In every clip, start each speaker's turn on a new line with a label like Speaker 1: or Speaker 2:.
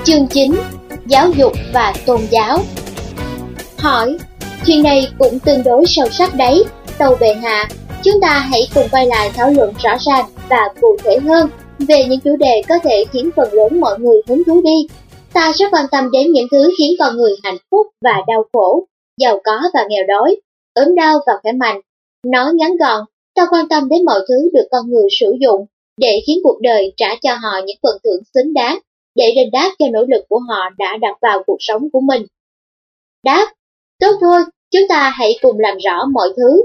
Speaker 1: Chương 9: Giáo dục và tôn giáo. Hỏi: chuyện này cũng tương đối sâu sắc đấy, tâu bệ hạ. Chúng ta hãy cùng quay lại thảo luận rõ ràng và cụ thể hơn về những chủ đề có thể khiến phần lớn mọi người hứng thú đi. Ta rất quan tâm đến những thứ khiến con người hạnh phúc và đau khổ, giàu có và nghèo đói, ốm đau và khỏe mạnh. Nói ngắn gọn, ta quan tâm đến mọi thứ được con người sử dụng để khiến cuộc đời trả cho họ những phần thưởng xứng đáng, để đền đáp cho nỗ lực của họ đã đặt vào cuộc sống của mình. Đáp: tốt thôi, chúng ta hãy cùng làm rõ mọi thứ.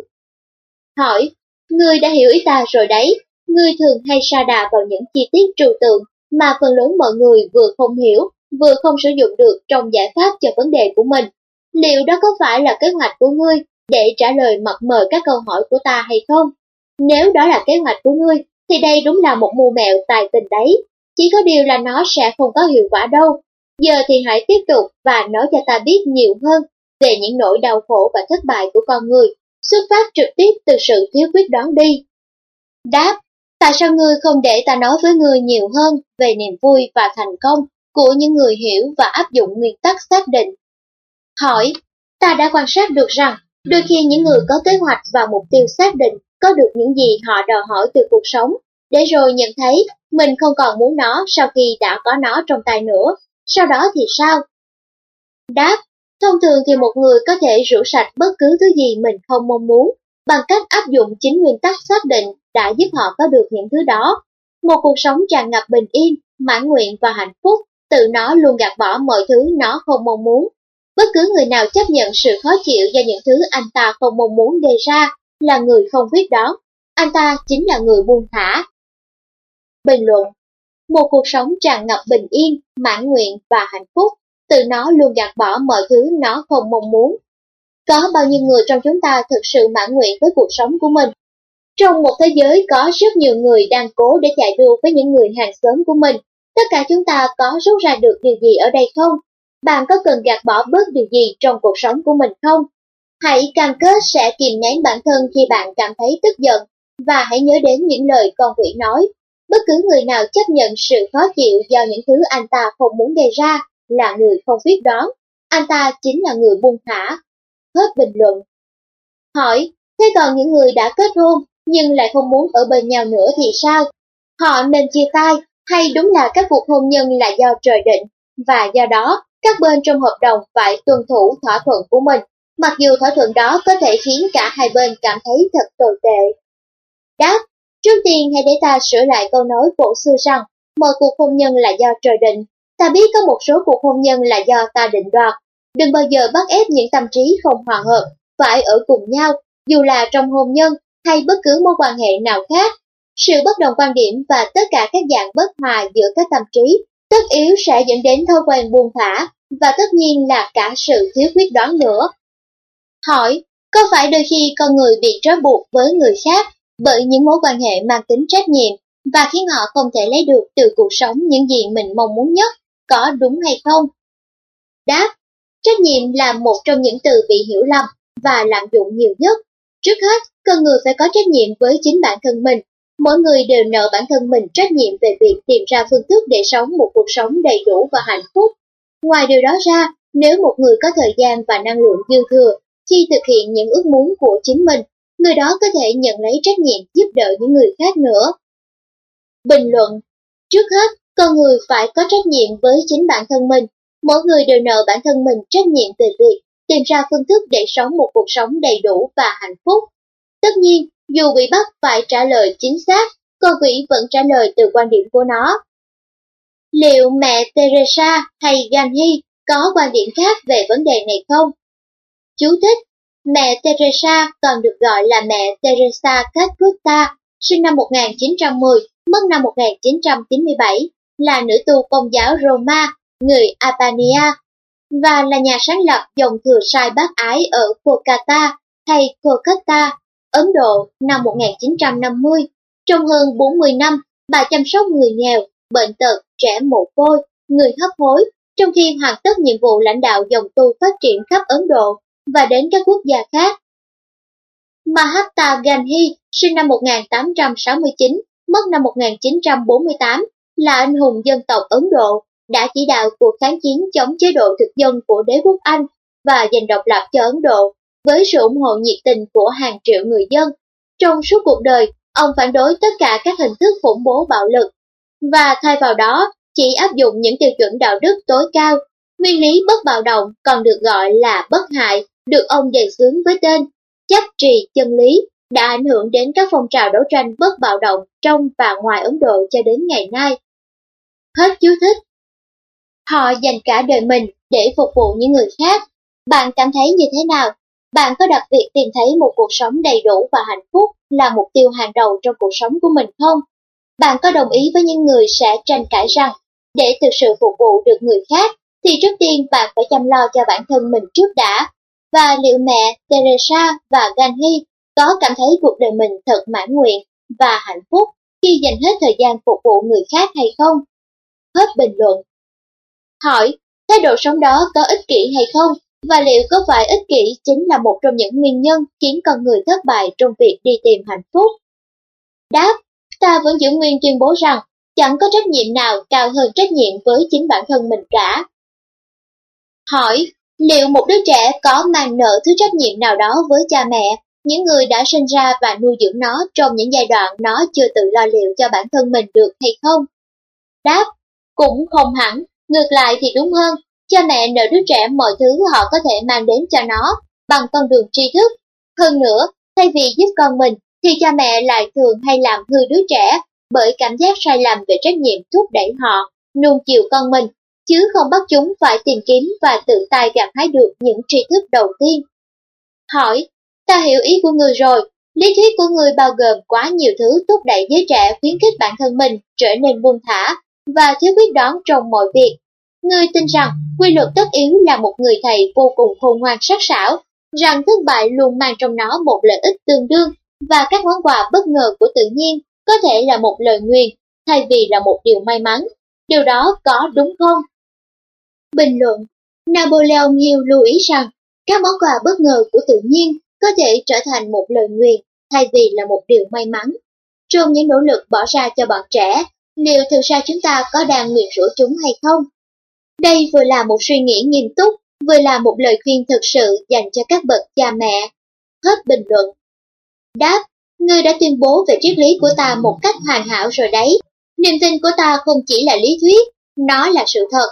Speaker 1: Hỏi: ngươi đã hiểu ý ta rồi đấy. Ngươi thường hay sa đà vào những chi tiết trừu tượng mà phần lớn mọi người vừa không hiểu, vừa không sử dụng được trong giải pháp cho vấn đề của mình. Liệu đó có phải là kế hoạch của ngươi để trả lời mập mờ các câu hỏi của ta hay không? Nếu đó là kế hoạch của ngươi, thì đây đúng là một mưu mẹo tài tình đấy. Chỉ có điều là nó sẽ không có hiệu quả đâu. Giờ thì hãy tiếp tục và nói cho ta biết nhiều hơn về những nỗi đau khổ và thất bại của con người, xuất phát trực tiếp từ sự thiếu quyết đoán đi. Đáp: tại sao ngươi không để ta nói với ngươi nhiều hơn về niềm vui và thành công của những người hiểu và áp dụng nguyên tắc xác định? Hỏi: ta đã quan sát được rằng, đôi khi những người có kế hoạch và mục tiêu xác định có được những gì họ đòi hỏi từ cuộc sống, để rồi nhận thấy mình không còn muốn nó sau khi đã có nó trong tay nữa. Sau đó thì sao? Đáp: thông thường thì một người có thể rửa sạch bất cứ thứ gì mình không mong muốn bằng cách áp dụng chính nguyên tắc xác định đã giúp họ có được những thứ đó. Một cuộc sống tràn ngập bình yên, mãn nguyện và hạnh phúc, tự nó luôn gạt bỏ mọi thứ nó không mong muốn. Bất cứ người nào chấp nhận sự khó chịu do những thứ anh ta không mong muốn gây ra là người không quyết đoán. Anh ta chính là người buông thả. Bình luận: một cuộc sống tràn ngập bình yên, mãn nguyện và hạnh phúc, tự nó luôn gạt bỏ mọi thứ nó không mong muốn. Có bao nhiêu người trong chúng ta thực sự mãn nguyện với cuộc sống của mình? Trong một thế giới có rất nhiều người đang cố để chạy đua với những người hàng xóm của mình, tất cả chúng ta có rút ra được điều gì ở đây không? Bạn có cần gạt bỏ bớt điều gì trong cuộc sống của mình không? Hãy cam kết sẽ kìm nén bản thân khi bạn cảm thấy tức giận, và hãy nhớ đến những lời con quỷ nói. Bất cứ người nào chấp nhận sự khó chịu do những thứ anh ta không muốn gây ra là người không quyết đoán. Anh ta chính là người buông thả. Hết bình luận. Hỏi: thế còn những người đã kết hôn nhưng lại không muốn ở bên nhau nữa thì sao? Họ nên chia tay, hay đúng là các cuộc hôn nhân là do trời định, và do đó các bên trong hợp đồng phải tuân thủ thỏa thuận của mình, mặc dù thỏa thuận đó có thể khiến cả hai bên cảm thấy thật tồi tệ? Đáp: trước tiên hãy để ta sửa lại câu nói cổ xưa rằng mọi cuộc hôn nhân là do trời định. Ta biết có một số cuộc hôn nhân là do ta định đoạt. Đừng bao giờ bắt ép những tâm trí không hòa hợp phải ở cùng nhau, dù là trong hôn nhân hay bất cứ mối quan hệ nào khác. Sự bất đồng quan điểm và tất cả các dạng bất hòa giữa các tâm trí tất yếu sẽ dẫn đến thói quen buông thả, và tất nhiên là cả sự thiếu quyết đoán nữa. Hỏi: có phải đôi khi con người bị trói buộc với người khác bởi những mối quan hệ mang tính trách nhiệm và khiến họ không thể lấy được từ cuộc sống những gì mình mong muốn nhất, có đúng hay không? Đáp: trách nhiệm là một trong những từ bị hiểu lầm và lạm dụng nhiều nhất. Trước hết, con người phải có trách nhiệm với chính bản thân mình. Mỗi người đều nợ bản thân mình trách nhiệm về việc tìm ra phương thức để sống một cuộc sống đầy đủ và hạnh phúc. Ngoài điều đó ra, nếu một người có thời gian và năng lượng dư thừa khi thực hiện những ước muốn của chính mình, người đó có thể nhận lấy trách nhiệm giúp đỡ những người khác nữa. Bình luận: trước hết, con người phải có trách nhiệm với chính bản thân mình. Mỗi người đều nợ bản thân mình trách nhiệm về việc tìm ra phương thức để sống một cuộc sống đầy đủ và hạnh phúc. Tất nhiên, dù bị bắt phải trả lời chính xác, con quỷ vẫn trả lời từ quan điểm của nó. Liệu mẹ Teresa hay Gandhi có quan điểm khác về vấn đề này không? Chú thích: mẹ Teresa còn được gọi là mẹ Teresa Calcutta, sinh năm 1910, mất năm 1997, là nữ tu Công giáo Roma, người Albania, và là nhà sáng lập dòng thừa sai bác ái ở Kolkata hay Kolkata, Ấn Độ năm 1950. Trong hơn 40 năm, bà chăm sóc người nghèo, bệnh tật, trẻ mồ côi, người hấp hối, trong khi hoàn tất nhiệm vụ lãnh đạo dòng tu phát triển khắp Ấn Độ và đến các quốc gia khác. Mahatma Gandhi, sinh năm 1869, mất năm 1948, là anh hùng dân tộc Ấn Độ, đã chỉ đạo cuộc kháng chiến chống chế độ thực dân của đế quốc Anh và giành độc lập cho Ấn Độ với sự ủng hộ nhiệt tình của hàng triệu người dân. Trong suốt cuộc đời, ông phản đối tất cả các hình thức khủng bố bạo lực, và thay vào đó chỉ áp dụng những tiêu chuẩn đạo đức tối cao. Nguyên lý bất bạo động còn được gọi là bất hại, được ông đề xướng với tên chấp trì chân lý, đã ảnh hưởng đến các phong trào đấu tranh bất bạo động trong và ngoài Ấn Độ cho đến ngày nay. Hết chú thích. Họ dành cả đời mình để phục vụ những người khác. Bạn cảm thấy như thế nào? Bạn có đặt việc tìm thấy một cuộc sống đầy đủ và hạnh phúc là mục tiêu hàng đầu trong cuộc sống của mình không? Bạn có đồng ý với những người sẽ tranh cãi rằng để thực sự phục vụ được người khác thì trước tiên bạn phải chăm lo cho bản thân mình trước đã? Và liệu mẹ Teresa và Gandhi có cảm thấy cuộc đời mình thật mãn nguyện và hạnh phúc khi dành hết thời gian phục vụ người khác hay không? Hết bình luận. Hỏi, thái độ sống đó có ích kỷ hay không? Và liệu có phải ích kỷ chính là một trong những nguyên nhân khiến con người thất bại trong việc đi tìm hạnh phúc? Đáp, ta vẫn giữ nguyên tuyên bố rằng chẳng có trách nhiệm nào cao hơn trách nhiệm với chính bản thân mình cả. Hỏi, liệu một đứa trẻ có mang nợ thứ trách nhiệm nào đó với cha mẹ, những người đã sinh ra và nuôi dưỡng nó trong những giai đoạn nó chưa tự lo liệu cho bản thân mình được hay không? Đáp, cũng không hẳn, ngược lại thì đúng hơn, cha mẹ nợ đứa trẻ mọi thứ họ có thể mang đến cho nó bằng con đường tri thức. Hơn nữa, thay vì giúp con mình, thì cha mẹ lại thường hay làm hư đứa trẻ bởi cảm giác sai lầm về trách nhiệm thúc đẩy họ nuông chiều con mình, chứ không bắt chúng phải tìm kiếm và tự tay gặt hái được những tri thức đầu tiên. Hỏi, ta hiểu ý của người rồi, lý thuyết của người bao gồm quá nhiều thứ thúc đẩy giới trẻ khuyến khích bản thân mình trở nên buông thả và thiếu quyết đoán trong mọi việc. Người tin rằng quy luật tất yếu là một người thầy vô cùng khôn ngoan sắc sảo, rằng thất bại luôn mang trong nó một lợi ích tương đương, và các món quà bất ngờ của tự nhiên có thể là một lời nguyền thay vì là một điều may mắn. Điều đó có đúng không? Bình luận, Napoleon Hill lưu ý rằng các món quà bất ngờ của tự nhiên có thể trở thành một lời nguyền thay vì là một điều may mắn. Trong những nỗ lực bỏ ra cho bọn trẻ, liệu thực ra chúng ta có đang nguyền rủa chúng hay không? Đây vừa là một suy nghĩ nghiêm túc, vừa là một lời khuyên thực sự dành cho các bậc cha mẹ. Hết bình luận. Đáp, ngươi đã tuyên bố về triết lý của ta một cách hoàn hảo rồi đấy. Niềm tin của ta không chỉ là lý thuyết, nó là sự thật.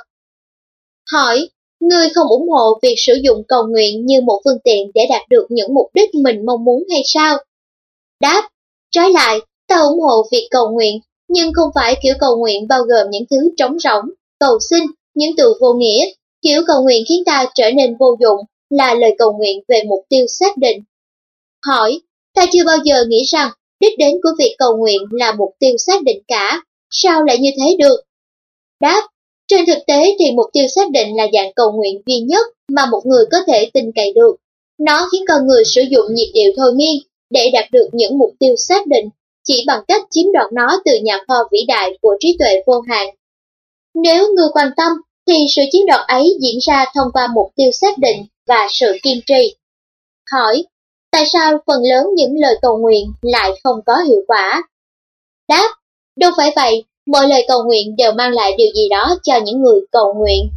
Speaker 1: Hỏi, ngươi không ủng hộ việc sử dụng cầu nguyện như một phương tiện để đạt được những mục đích mình mong muốn hay sao? Đáp, trái lại, ta ủng hộ việc cầu nguyện, nhưng không phải kiểu cầu nguyện bao gồm những thứ trống rỗng, cầu xin, những từ vô nghĩa. Kiểu cầu nguyện khiến ta trở nên vô dụng là lời cầu nguyện về mục tiêu xác định. Hỏi, ta chưa bao giờ nghĩ rằng đích đến của việc cầu nguyện là mục tiêu xác định cả, sao lại như thế được? Đáp, trên thực tế thì mục tiêu xác định là dạng cầu nguyện duy nhất mà một người có thể tin cậy được. Nó khiến con người sử dụng nhịp điệu thôi miên để đạt được những mục tiêu xác định, chỉ bằng cách chiếm đoạt nó từ nhà kho vĩ đại của trí tuệ vô hạn. Nếu người quan tâm, thì sự chiếm đoạt ấy diễn ra thông qua mục tiêu xác định và sự kiên trì. Hỏi, tại sao phần lớn những lời cầu nguyện lại không có hiệu quả? Đáp, đâu phải vậy, mọi lời cầu nguyện đều mang lại điều gì đó cho những người cầu nguyện.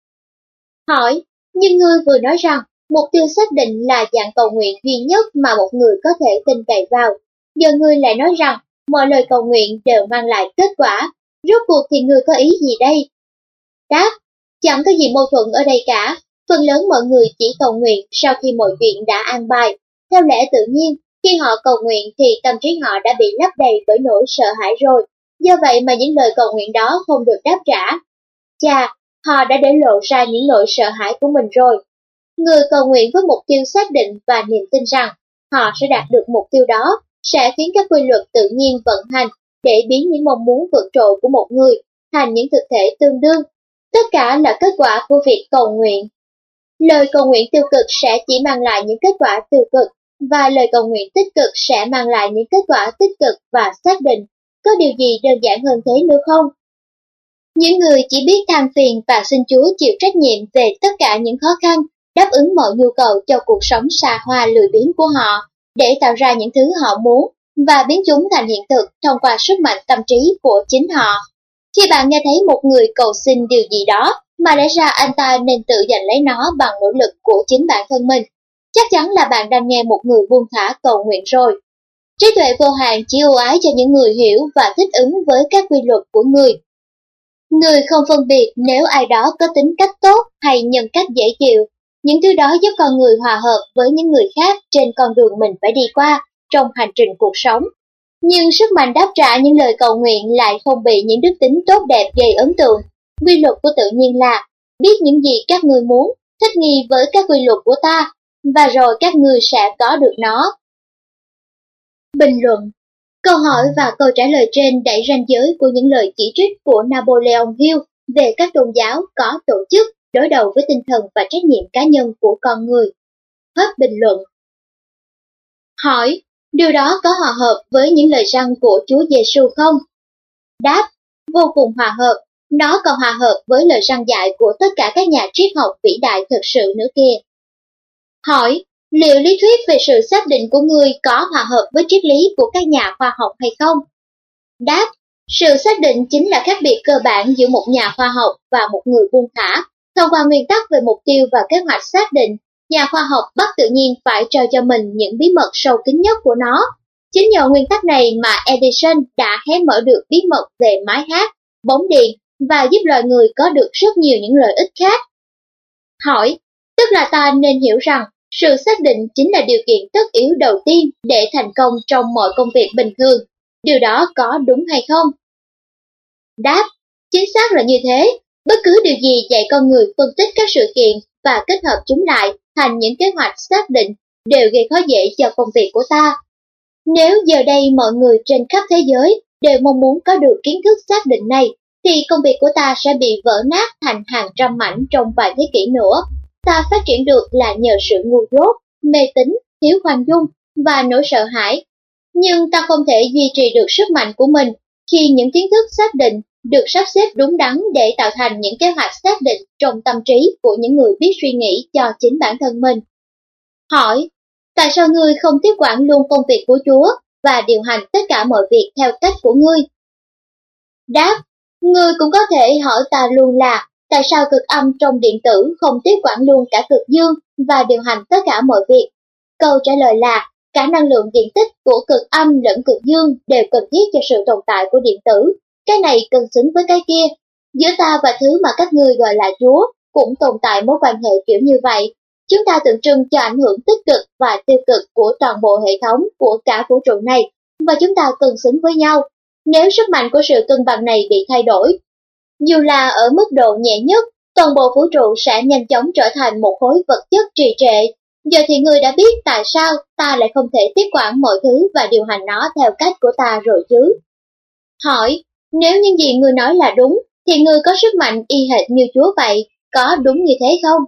Speaker 1: Hỏi, nhưng ngươi vừa nói rằng mục tiêu xác định là dạng cầu nguyện duy nhất mà một người có thể tin cậy vào. Giờ ngươi lại nói rằng mọi lời cầu nguyện đều mang lại kết quả. Rốt cuộc thì ngươi có ý gì đây? Đáp, chẳng có gì mâu thuẫn ở đây cả. Phần lớn mọi người chỉ cầu nguyện sau khi mọi chuyện đã an bài. Theo lẽ tự nhiên, khi họ cầu nguyện thì tâm trí họ đã bị lấp đầy bởi nỗi sợ hãi rồi. Do vậy mà những lời cầu nguyện đó không được đáp trả. Chà, họ đã để lộ ra những nỗi sợ hãi của mình rồi. Người cầu nguyện với mục tiêu xác định và niềm tin rằng họ sẽ đạt được mục tiêu đó sẽ khiến các quy luật tự nhiên vận hành để biến những mong muốn vượt trội của một người thành những thực thể tương đương. Tất cả là kết quả của việc cầu nguyện. Lời cầu nguyện tiêu cực sẽ chỉ mang lại những kết quả tiêu cực, và lời cầu nguyện tích cực sẽ mang lại những kết quả tích cực và xác định. Có điều gì đơn giản hơn thế nữa không? Những người chỉ biết than phiền và xin Chúa chịu trách nhiệm về tất cả những khó khăn, đáp ứng mọi nhu cầu cho cuộc sống xa hoa lười biếng của họ, để tạo ra những thứ họ muốn, và biến chúng thành hiện thực thông qua sức mạnh tâm trí của chính họ. Khi bạn nghe thấy một người cầu xin điều gì đó, mà lẽ ra anh ta nên tự giành lấy nó bằng nỗ lực của chính bản thân mình, chắc chắn là bạn đang nghe một người buông thả cầu nguyện rồi. Trí tuệ vô hạn chỉ ưu ái cho những người hiểu và thích ứng với các quy luật của người. Người không phân biệt nếu ai đó có tính cách tốt hay nhân cách dễ chịu. Những thứ đó giúp con người hòa hợp với những người khác trên con đường mình phải đi qua trong hành trình cuộc sống. Nhưng sức mạnh đáp trả những lời cầu nguyện lại không bị những đức tính tốt đẹp gây ấn tượng. Quy luật của tự nhiên là biết những gì các ngươi muốn, thích nghi với các quy luật của ta, và rồi các ngươi sẽ có được nó. Bình luận. Câu hỏi và câu trả lời trên đẩy ranh giới của những lời chỉ trích của Napoleon Hill về các tôn giáo có tổ chức đối đầu với tinh thần và trách nhiệm cá nhân của con người. Hết bình luận. Hỏi, điều đó có hòa hợp với những lời răn của Chúa Giêsu không? Đáp, vô cùng hòa hợp, nó còn hòa hợp với lời răn dạy của tất cả các nhà triết học vĩ đại thực sự nữa kìa. Hỏi, liệu lý thuyết về sự xác định của ngươi có hòa hợp với triết lý của các nhà khoa học hay không? Đáp, sự xác định chính là khác biệt cơ bản giữa một nhà khoa học và một người buông thả. Thông qua nguyên tắc về mục tiêu và kế hoạch xác định, nhà khoa học bắt tự nhiên phải trao cho mình những bí mật sâu kín nhất của nó. Chính nhờ nguyên tắc này mà Edison đã hé mở được bí mật về máy hát, bóng điện và giúp loài người có được rất nhiều những lợi ích khác. Hỏi, tức là ta nên hiểu rằng sự xác định chính là điều kiện tất yếu đầu tiên để thành công trong mọi công việc bình thường. Điều đó có đúng hay không? Đáp, chính xác là như thế. Bất cứ điều gì dạy con người phân tích các sự kiện và kết hợp chúng lại thành những kế hoạch xác định đều gây khó dễ cho công việc của ta. Nếu giờ đây mọi người trên khắp thế giới đều mong muốn có được kiến thức xác định này, thì công việc của ta sẽ bị vỡ nát thành hàng trăm mảnh trong vài thế kỷ nữa. Ta phát triển được là nhờ sự ngu dốt, mê tín, thiếu khoan dung và nỗi sợ hãi. Nhưng ta không thể duy trì được sức mạnh của mình khi những kiến thức xác định được sắp xếp đúng đắn để tạo thành những kế hoạch xác định trong tâm trí của những người biết suy nghĩ cho chính bản thân mình. Hỏi, tại sao ngươi không tiếp quản luôn công việc của Chúa và điều hành tất cả mọi việc theo cách của ngươi? Đáp, ngươi cũng có thể hỏi ta luôn là tại sao cực âm trong điện tử không tiếp quản luôn cả cực dương và điều hành tất cả mọi việc? Câu trả lời là cả năng lượng điện tích của cực âm lẫn cực dương đều cần thiết cho sự tồn tại của điện tử. Cái này cân xứng với cái kia. Giữa ta và thứ mà các ngươi gọi là Chúa cũng tồn tại mối quan hệ kiểu như vậy. Chúng ta tượng trưng cho ảnh hưởng tích cực và tiêu cực của toàn bộ hệ thống của cả vũ trụ này, và chúng ta cân xứng với nhau. Nếu sức mạnh của sự cân bằng này bị thay đổi, dù là ở mức độ nhẹ nhất, toàn bộ vũ trụ sẽ nhanh chóng trở thành một khối vật chất trì trệ. Giờ thì ngươi đã biết tại sao ta lại không thể tiếp quản mọi thứ và điều hành nó theo cách của ta rồi chứ. Hỏi, nếu những gì ngươi nói là đúng, thì ngươi có sức mạnh y hệt như Chúa vậy, có đúng như thế không?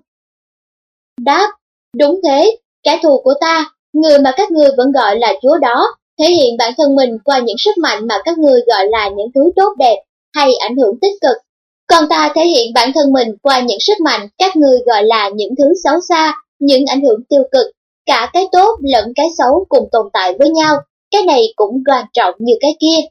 Speaker 1: Đáp, đúng thế, kẻ thù của ta, người mà các ngươi vẫn gọi là Chúa đó, thể hiện bản thân mình qua những sức mạnh mà các ngươi gọi là những thứ tốt đẹp hay ảnh hưởng tích cực. Còn ta thể hiện bản thân mình qua những sức mạnh các ngươi gọi là những thứ xấu xa, những ảnh hưởng tiêu cực. Cả cái tốt lẫn cái xấu cùng tồn tại với nhau, cái này cũng quan trọng như cái kia.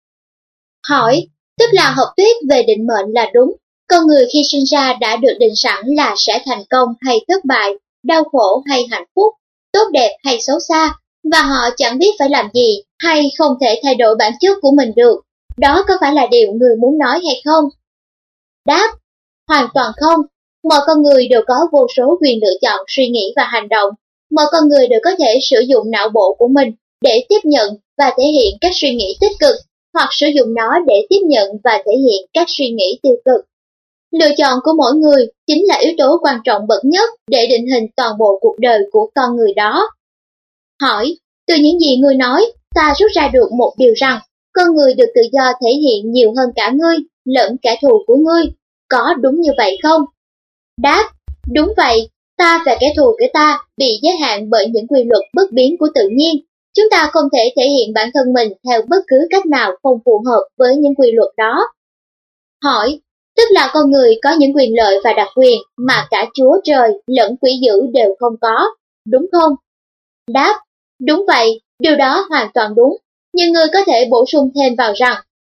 Speaker 1: Hỏi, tức là học thuyết về định mệnh là đúng. Con người khi sinh ra đã được định sẵn là sẽ thành công hay thất bại, đau khổ hay hạnh phúc, tốt đẹp hay xấu xa, và họ chẳng biết phải làm gì hay không thể thay đổi bản chất của mình được. Đó có phải là điều người muốn nói hay không? Đáp, hoàn toàn không. Mọi con người đều có vô số quyền lựa chọn suy nghĩ và hành động. Mọi con người đều có thể sử dụng não bộ của mình để tiếp nhận và thể hiện các suy nghĩ tích cực, hoặc sử dụng nó để tiếp nhận và thể hiện các suy nghĩ tiêu cực. Lựa chọn của mỗi người chính là yếu tố quan trọng bậc nhất để định hình toàn bộ cuộc đời của con người đó. Hỏi, từ những gì ngươi nói, ta rút ra được một điều rằng, con người được tự do thể hiện nhiều hơn cả ngươi, lẫn kẻ thù của ngươi. Có đúng như vậy không? Đáp, đúng vậy, ta và kẻ thù của ta bị giới hạn bởi những quy luật bất biến của tự nhiên. Chúng ta không thể thể hiện bản thân mình theo bất cứ cách nào không phù hợp với những quy luật đó. Hỏi, tức là con người có những quyền lợi và đặc quyền mà cả Chúa Trời lẫn quỷ dữ đều không có, đúng không? Đáp, đúng vậy, điều đó hoàn toàn đúng, nhưng ngươi có thể bổ sung thêm vào rằng,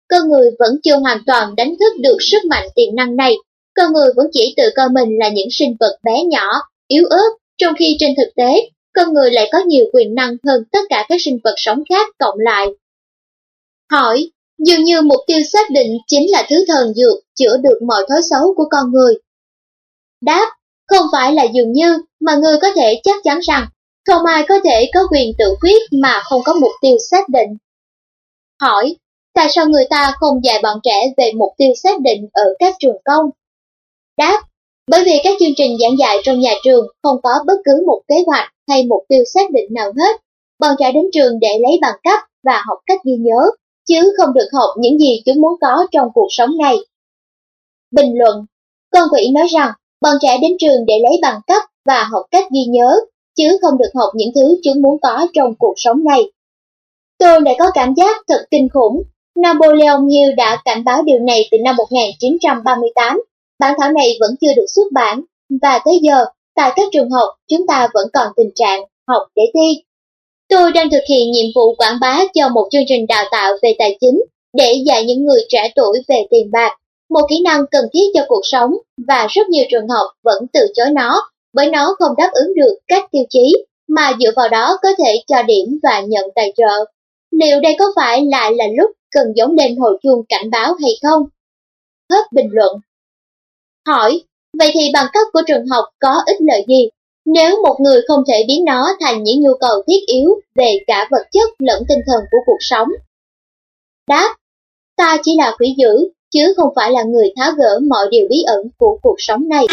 Speaker 1: con người vẫn chưa hoàn toàn đánh thức được sức mạnh tiềm năng này. Con người vẫn chỉ tự coi mình là những sinh vật bé nhỏ, yếu ớt, trong khi trên thực tế, con người lại có nhiều quyền năng hơn tất cả các sinh vật sống khác cộng lại. Hỏi, dường như mục tiêu xác định chính là thứ thần dược chữa được mọi thói xấu của con người. Đáp, không phải là dường như, mà ngươi có thể chắc chắn rằng, không ai có thể có quyền tự quyết mà không có mục tiêu xác định. Hỏi, tại sao người ta không dạy bọn trẻ về mục tiêu xác định ở các trường công? Đáp, bởi vì các chương trình giảng dạy trong nhà trường không có bất cứ một kế hoạch hay mục tiêu xác định nào hết. Bọn trẻ đến trường để lấy bằng cấp và học cách ghi nhớ, chứ không được học những gì chúng muốn có trong cuộc sống này. Bình luận, con quỷ nói rằng bọn trẻ đến trường để lấy bằng cấp và học cách ghi nhớ, chứ không được học những thứ chúng muốn có trong cuộc sống này. Tôi lại có cảm giác thật kinh khủng. Napoleon Hill đã cảnh báo điều này từ năm 1938. Bản thảo này vẫn chưa được xuất bản, và tới giờ, tại các trường học, chúng ta vẫn còn tình trạng học để thi. Tôi đang thực hiện nhiệm vụ quảng bá cho một chương trình đào tạo về tài chính để dạy những người trẻ tuổi về tiền bạc, một kỹ năng cần thiết cho cuộc sống, và rất nhiều trường học vẫn từ chối nó, bởi nó không đáp ứng được các tiêu chí mà dựa vào đó có thể cho điểm và nhận tài trợ. Liệu đây có phải lại là lúc cần giống lên hồi chuông cảnh báo hay không? Hết bình luận. Hỏi, vậy thì bằng cấp của trường học có ích lợi gì nếu một người không thể biến nó thành những nhu cầu thiết yếu về cả vật chất lẫn tinh thần của cuộc sống? Đáp, ta chỉ là quỷ dữ, chứ không phải là người tháo gỡ mọi điều bí ẩn của cuộc sống này.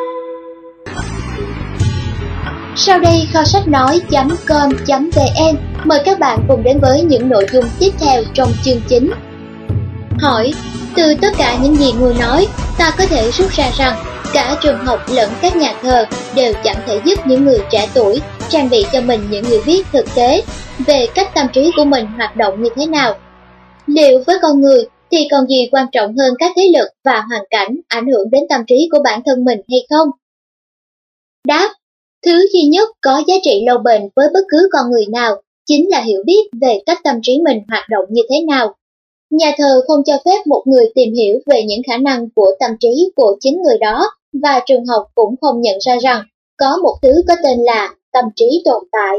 Speaker 1: Sau đây kho sách nói.com.vn mời các bạn cùng đến với những nội dung tiếp theo trong chương chính. Hỏi, từ tất cả những gì người nói, ta có thể rút ra rằng cả trường học lẫn các nhà thờ đều chẳng thể giúp những người trẻ tuổi trang bị cho mình những hiểu biết thực tế về cách tâm trí của mình hoạt động như thế nào. Liệu với con người thì còn gì quan trọng hơn các thế lực và hoàn cảnh ảnh hưởng đến tâm trí của bản thân mình hay không? Đáp, thứ duy nhất có giá trị lâu bền với bất cứ con người nào chính là hiểu biết về cách tâm trí mình hoạt động như thế nào. Nhà thờ không cho phép một người tìm hiểu về những khả năng của tâm trí của chính người đó, và trường học cũng không nhận ra rằng có một thứ có tên là tâm trí tồn tại.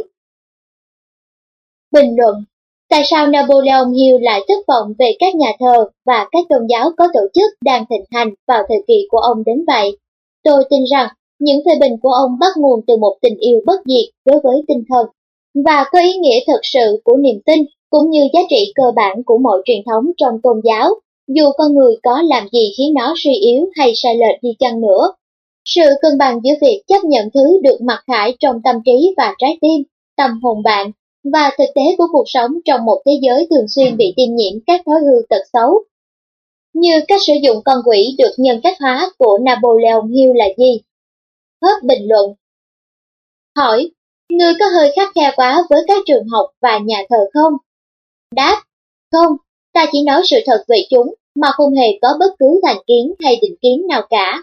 Speaker 1: Bình luận, tại sao Napoleon Hill lại thất vọng về các nhà thờ và các tôn giáo có tổ chức đang thịnh hành vào thời kỳ của ông đến vậy? Tôi tin rằng những phê bình của ông bắt nguồn từ một tình yêu bất diệt đối với tinh thần, và có ý nghĩa thật sự của niềm tin, cũng như giá trị cơ bản của mọi truyền thống trong tôn giáo, dù con người có làm gì khiến nó suy yếu hay sai lệch đi chăng nữa. Sự cân bằng giữa việc chấp nhận thứ được mặc khải trong tâm trí và trái tim, tâm hồn bạn, và thực tế của cuộc sống trong một thế giới thường xuyên bị tiêm nhiễm các thói hư tật xấu. Như cách sử dụng con quỷ được nhân cách hóa của Napoleon Hill là gì? Hết bình luận. Hỏi, ngươi có hơi khắt khe quá với các trường học và nhà thờ không? Đáp, không, ta chỉ nói sự thật về chúng mà không hề có bất cứ thành kiến hay định kiến nào cả.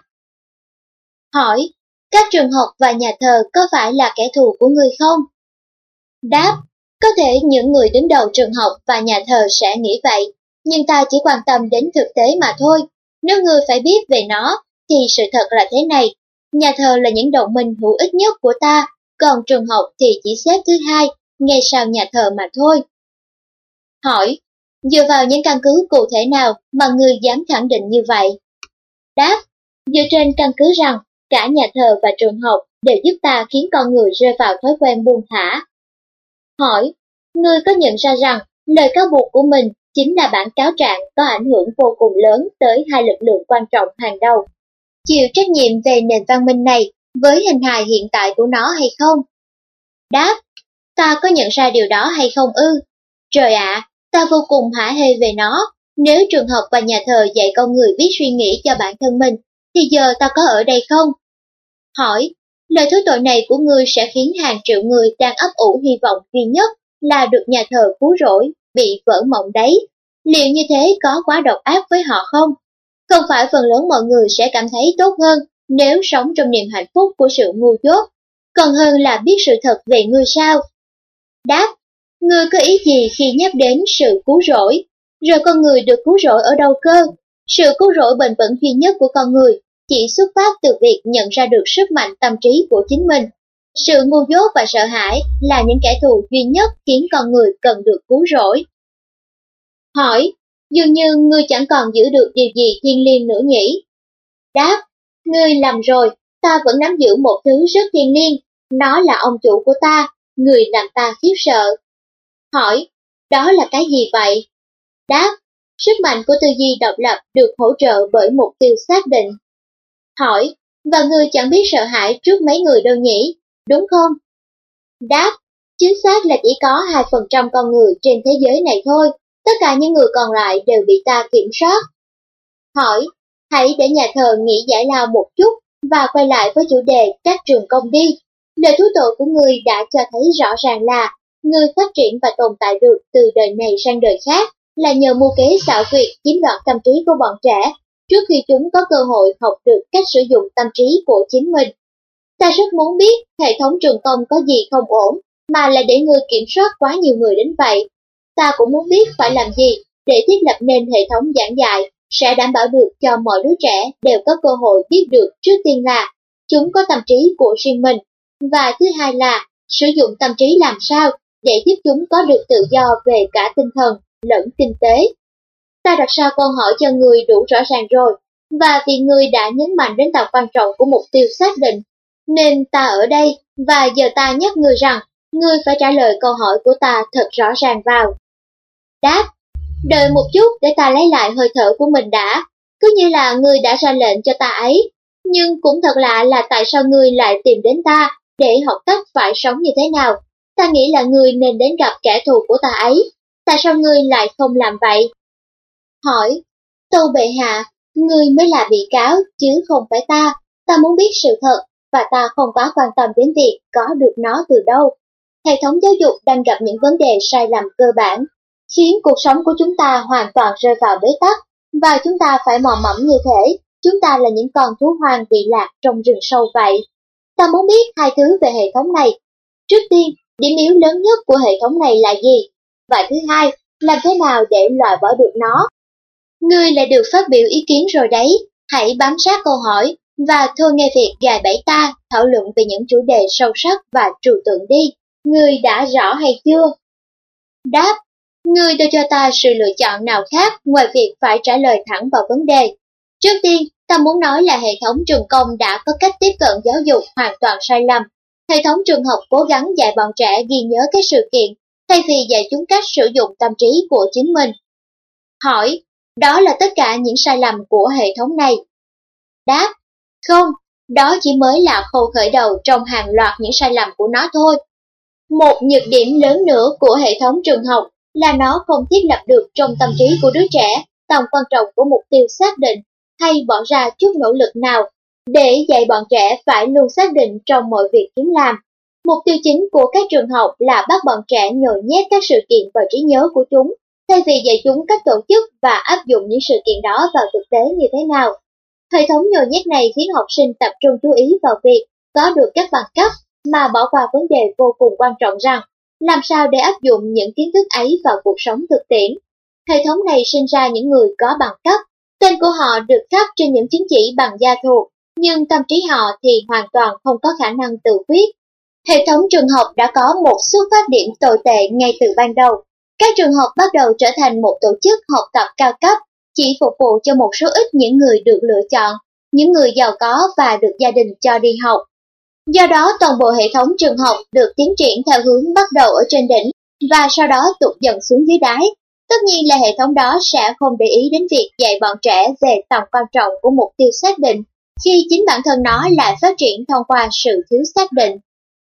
Speaker 1: Hỏi, các trường học và nhà thờ có phải là kẻ thù của ngươi không? Đáp, có thể những người đứng đầu trường học và nhà thờ sẽ nghĩ vậy, nhưng ta chỉ quan tâm đến thực tế mà thôi. Nếu ngươi phải biết về nó, thì sự thật là thế này, nhà thờ là những đồng minh hữu ích nhất của ta, còn trường học thì chỉ xếp thứ hai, ngay sau nhà thờ mà thôi. Hỏi, dựa vào những căn cứ cụ thể nào mà ngươi dám khẳng định như vậy? Đáp, dựa trên căn cứ rằng cả nhà thờ và trường học đều giúp ta khiến con người rơi vào thói quen buông thả. Hỏi, ngươi có nhận ra rằng lời cáo buộc của mình chính là bản cáo trạng có ảnh hưởng vô cùng lớn tới hai lực lượng quan trọng hàng đầu, chịu trách nhiệm về nền văn minh này với hình hài hiện tại của nó hay không? Đáp, ta có nhận ra điều đó hay không ư? Trời ạ, ta vô cùng hả hê về nó. Nếu trường học và nhà thờ dạy con người biết suy nghĩ cho bản thân mình, thì giờ ta có ở đây không? Hỏi, lời thú tội này của ngươi sẽ khiến hàng triệu người đang ấp ủ hy vọng duy nhất là được nhà thờ cứu rỗi, bị vỡ mộng đấy. Liệu như thế có quá độc ác với họ không? Không phải phần lớn mọi người sẽ cảm thấy tốt hơn nếu sống trong niềm hạnh phúc của sự ngu dốt, còn hơn là biết sự thật về ngươi sao? Đáp, ngươi có ý gì khi nhắc đến sự cứu rỗi? Rồi con người được cứu rỗi ở đâu cơ? Sự cứu rỗi bền vững duy nhất của con người chỉ xuất phát từ việc nhận ra được sức mạnh tâm trí của chính mình. Sự ngu dốt và sợ hãi là những kẻ thù duy nhất khiến con người cần được cứu rỗi. Hỏi, dường như ngươi chẳng còn giữ được điều gì thiêng liêng nữa nhỉ? Đáp, ngươi lầm rồi, ta vẫn nắm giữ một thứ rất thiêng liêng, nó là ông chủ của ta, người làm ta khiếp sợ. Hỏi, đó là cái gì vậy? Đáp, sức mạnh của tư duy độc lập được hỗ trợ bởi mục tiêu xác định. Hỏi, và ngươi chẳng biết sợ hãi trước mấy người đâu nhỉ, đúng không? Đáp, chính xác là chỉ có 2% con người trên thế giới này thôi, tất cả những người còn lại đều bị ta kiểm soát. Hỏi, hãy để nhà thờ nghỉ giải lao một chút và quay lại với chủ đề các trường công đi. Lời thú tội của ngươi đã cho thấy rõ ràng là ngươi phát triển và tồn tại được từ đời này sang đời khác là nhờ mưu kế xảo quyệt chiếm đoạt tâm trí của bọn trẻ trước khi chúng có cơ hội học được cách sử dụng tâm trí của chính mình. Ta rất muốn biết hệ thống trường công có gì không ổn mà lại để ngươi kiểm soát quá nhiều người đến vậy. Ta cũng muốn biết phải làm gì để thiết lập nên hệ thống giảng dạy sẽ đảm bảo được cho mọi đứa trẻ đều có cơ hội biết được trước tiên là chúng có tâm trí của riêng mình, và thứ hai là sử dụng tâm trí làm sao để giúp chúng có được tự do về cả tinh thần lẫn kinh tế. Ta đặt ra câu hỏi cho ngươi đủ rõ ràng rồi, và vì ngươi đã nhấn mạnh đến tầm quan trọng của mục tiêu xác định, nên ta ở đây và giờ ta nhắc ngươi rằng ngươi phải trả lời câu hỏi của ta thật rõ ràng vào. Đáp, đợi một chút để ta lấy lại hơi thở của mình đã, cứ như là ngươi đã ra lệnh cho ta ấy. Nhưng cũng thật lạ là tại sao ngươi lại tìm đến ta để học cách phải sống như thế nào. Ta nghĩ là ngươi nên đến gặp kẻ thù của ta ấy. Tại sao ngươi lại không làm vậy? Hỏi, tâu bệ hạ, ngươi mới là bị cáo chứ không phải ta. Ta muốn biết sự thật và ta không quá quan tâm đến việc có được nó từ đâu. Hệ thống giáo dục đang gặp những vấn đề sai lầm cơ bản, khiến cuộc sống của chúng ta hoàn toàn rơi vào bế tắc, và chúng ta phải mò mẫm như thể chúng ta là những con thú hoang bị lạc trong rừng sâu vậy. Ta muốn biết hai thứ về hệ thống này. Trước tiên, điểm yếu lớn nhất của hệ thống này là gì? Và thứ hai, làm thế nào để loại bỏ được nó? Ngươi lại được phát biểu ý kiến rồi đấy, hãy bám sát câu hỏi, và thôi nghe việc gài bẫy ta thảo luận về những chủ đề sâu sắc và trừu tượng đi. Ngươi đã rõ hay chưa? Đáp, ngươi đưa cho ta sự lựa chọn nào khác ngoài việc phải trả lời thẳng vào vấn đề. Trước tiên, ta muốn nói là hệ thống trường công đã có cách tiếp cận giáo dục hoàn toàn sai lầm. Hệ thống trường học cố gắng dạy bọn trẻ ghi nhớ các sự kiện, thay vì dạy chúng cách sử dụng tâm trí của chính mình. Hỏi, đó là tất cả những sai lầm của hệ thống này? Đáp, không, đó chỉ mới là khâu khởi đầu trong hàng loạt những sai lầm của nó thôi. Một nhược điểm lớn nữa của hệ thống trường học là nó không thiết lập được trong tâm trí của đứa trẻ tầm quan trọng của mục tiêu xác định, hay bỏ ra chút nỗ lực nào để dạy bọn trẻ phải luôn xác định trong mọi việc chúng làm. Mục tiêu chính của các trường học là bắt bọn trẻ nhồi nhét các sự kiện vào trí nhớ của chúng, thay vì dạy chúng cách tổ chức và áp dụng những sự kiện đó vào thực tế như thế nào. Hệ thống nhồi nhét này khiến học sinh tập trung chú ý vào việc có được các bằng cấp mà bỏ qua vấn đề vô cùng quan trọng rằng làm sao để áp dụng những kiến thức ấy vào cuộc sống thực tiễn. Hệ thống này sinh ra những người có bằng cấp, tên của họ được khắc trên những chứng chỉ bằng da thú, nhưng tâm trí họ thì hoàn toàn không có khả năng tự quyết. Hệ thống trường học đã có một xuất phát điểm tồi tệ ngay từ ban đầu. Các trường học bắt đầu trở thành một tổ chức học tập cao cấp, chỉ phục vụ cho một số ít những người được lựa chọn, những người giàu có và được gia đình cho đi học. Do đó toàn bộ hệ thống trường học được tiến triển theo hướng bắt đầu ở trên đỉnh và sau đó tụt dần xuống dưới đáy. Tất nhiên là hệ thống đó sẽ không để ý đến việc dạy bọn trẻ về tầm quan trọng của mục tiêu xác định, khi chính bản thân nó lại phát triển thông qua sự thiếu xác định.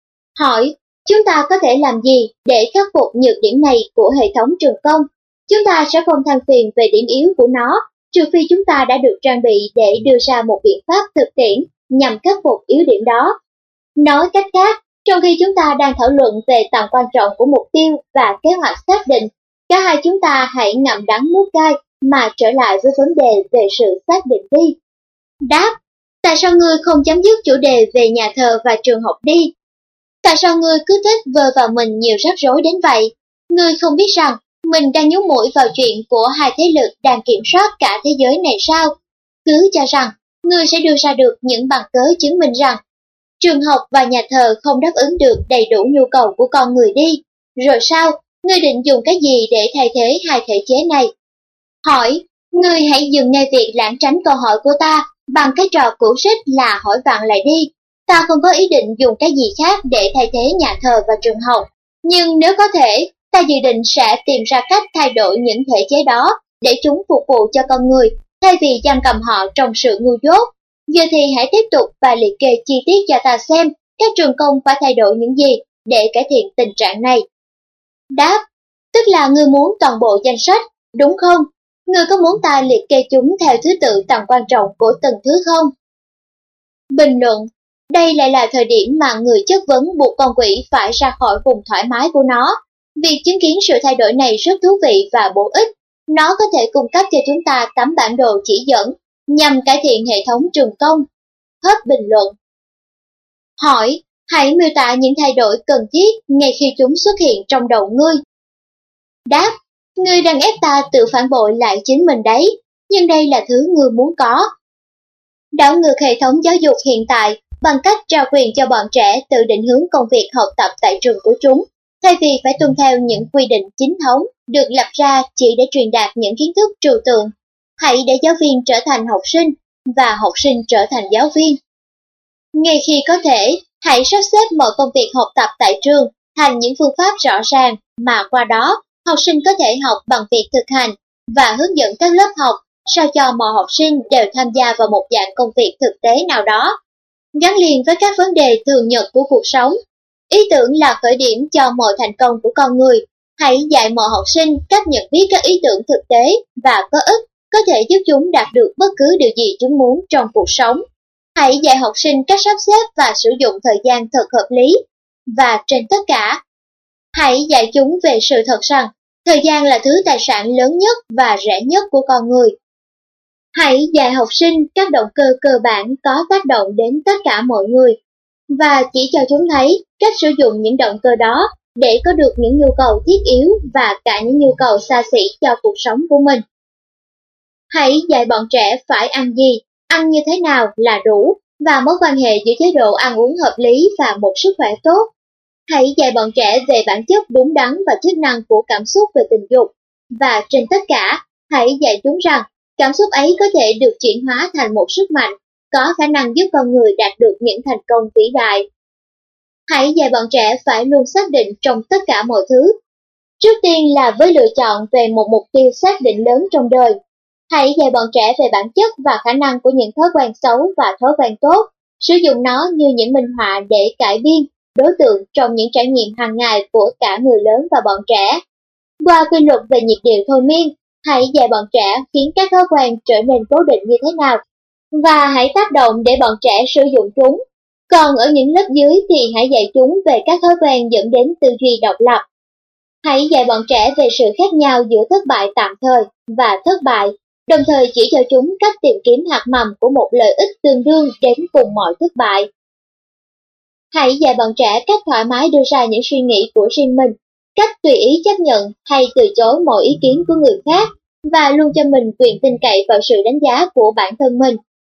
Speaker 1: Hỏi, chúng ta có thể làm gì để khắc phục nhược điểm này của hệ thống trường công? Chúng ta sẽ không than phiền về điểm yếu của nó, trừ phi chúng ta đã được trang bị để đưa ra một biện pháp thực tiễn nhằm khắc phục yếu điểm đó. Nói cách khác, trong khi chúng ta đang thảo luận về tầm quan trọng của mục tiêu và kế hoạch xác định, cả hai chúng ta hãy ngậm đắng nuốt cay mà trở lại với vấn đề về sự xác định đi. Đáp, tại sao ngươi không chấm dứt chủ đề về nhà thờ và trường học đi? Tại sao ngươi cứ thích vơ vào mình nhiều rắc rối đến vậy? Ngươi không biết rằng mình đang nhúng mũi vào chuyện của hai thế lực đang kiểm soát cả thế giới này sao? Cứ cho rằng ngươi sẽ đưa ra được những bằng cớ chứng minh rằng trường học và nhà thờ không đáp ứng được đầy đủ nhu cầu của con người đi. Rồi sao? Ngươi định dùng cái gì để thay thế hai thể chế này? Hỏi, ngươi hãy dừng ngay việc lảng tránh câu hỏi của ta bằng cái trò cũ rích là hỏi vặn lại đi. Ta không có ý định dùng cái gì khác để thay thế nhà thờ và trường học. Nhưng nếu có thể, ta dự định sẽ tìm ra cách thay đổi những thể chế đó để chúng phục vụ cho con người, thay vì giam cầm họ trong sự ngu dốt. Giờ thì hãy tiếp tục và liệt kê chi tiết cho ta xem các trường công phải thay đổi những gì để cải thiện tình trạng này. Đáp, tức là ngươi muốn toàn bộ danh sách, đúng không? Ngươi có muốn ta liệt kê chúng theo thứ tự tầm quan trọng của từng thứ không? Bình luận, đây lại là thời điểm mà người chất vấn buộc con quỷ phải ra khỏi vùng thoải mái của nó. Việc chứng kiến sự thay đổi này rất thú vị và bổ ích. Nó có thể cung cấp cho chúng ta tấm bản đồ chỉ dẫn nhằm cải thiện hệ thống trường công. Hết bình luận. Hỏi, hãy miêu tả những thay đổi cần thiết ngay khi chúng xuất hiện trong đầu ngươi. Đáp, ngươi đang ép ta tự phản bội lại chính mình đấy, nhưng đây là thứ ngươi muốn có. Đảo ngược hệ thống giáo dục hiện tại bằng cách trao quyền cho bọn trẻ tự định hướng công việc học tập tại trường của chúng, thay vì phải tuân theo những quy định chính thống được lập ra chỉ để truyền đạt những kiến thức trừu tượng. Hãy để giáo viên trở thành học sinh và học sinh trở thành giáo viên. Ngay khi có thể, hãy sắp xếp mọi công việc học tập tại trường thành những phương pháp rõ ràng mà qua đó học sinh có thể học bằng việc thực hành và hướng dẫn các lớp học sao cho mọi học sinh đều tham gia vào một dạng công việc thực tế nào đó, gắn liền với các vấn đề thường nhật của cuộc sống. Ý tưởng là khởi điểm cho mọi thành công của con người. Hãy dạy mọi học sinh cách nhận biết các ý tưởng thực tế và có ích có thể giúp chúng đạt được bất cứ điều gì chúng muốn trong cuộc sống. Hãy dạy học sinh cách sắp xếp và sử dụng thời gian thật hợp lý. Và trên tất cả, hãy dạy chúng về sự thật rằng thời gian là thứ tài sản lớn nhất và rẻ nhất của con người. Hãy dạy học sinh các động cơ cơ bản có tác động đến tất cả mọi người, và chỉ cho chúng thấy cách sử dụng những động cơ đó để có được những nhu cầu thiết yếu và cả những nhu cầu xa xỉ cho cuộc sống của mình. Hãy dạy bọn trẻ phải ăn gì, ăn như thế nào là đủ, và mối quan hệ giữa chế độ ăn uống hợp lý và một sức khỏe tốt. Hãy dạy bọn trẻ về bản chất đúng đắn và chức năng của cảm xúc về tình dục, và trên tất cả, hãy dạy chúng rằng cảm xúc ấy có thể được chuyển hóa thành một sức mạnh, có khả năng giúp con người đạt được những thành công vĩ đại. Hãy dạy bọn trẻ phải luôn xác định trong tất cả mọi thứ. Trước tiên là với lựa chọn về một mục tiêu xác định lớn trong đời. Hãy dạy bọn trẻ về bản chất và khả năng của những thói quen xấu và thói quen tốt, sử dụng nó như những minh họa để cải biên đối tượng trong những trải nghiệm hàng ngày của cả người lớn và bọn trẻ. Qua quy luật về nhịp điệu thôi miên, hãy dạy bọn trẻ khiến các thói quen trở nên cố định như thế nào, và hãy tác động để bọn trẻ sử dụng chúng. Còn ở những lớp dưới thì hãy dạy chúng về các thói quen dẫn đến tư duy độc lập. Hãy dạy bọn trẻ về sự khác nhau giữa thất bại tạm thời và thất bại, đồng thời chỉ cho chúng cách tìm kiếm hạt mầm của một lợi ích tương đương đến cùng mọi thất bại. Hãy dạy bọn trẻ cách thoải mái đưa ra những suy nghĩ của riêng mình, cách tùy ý chấp nhận hay từ chối mọi ý kiến của người khác, và luôn cho mình quyền tin cậy vào sự đánh giá của bản thân mình.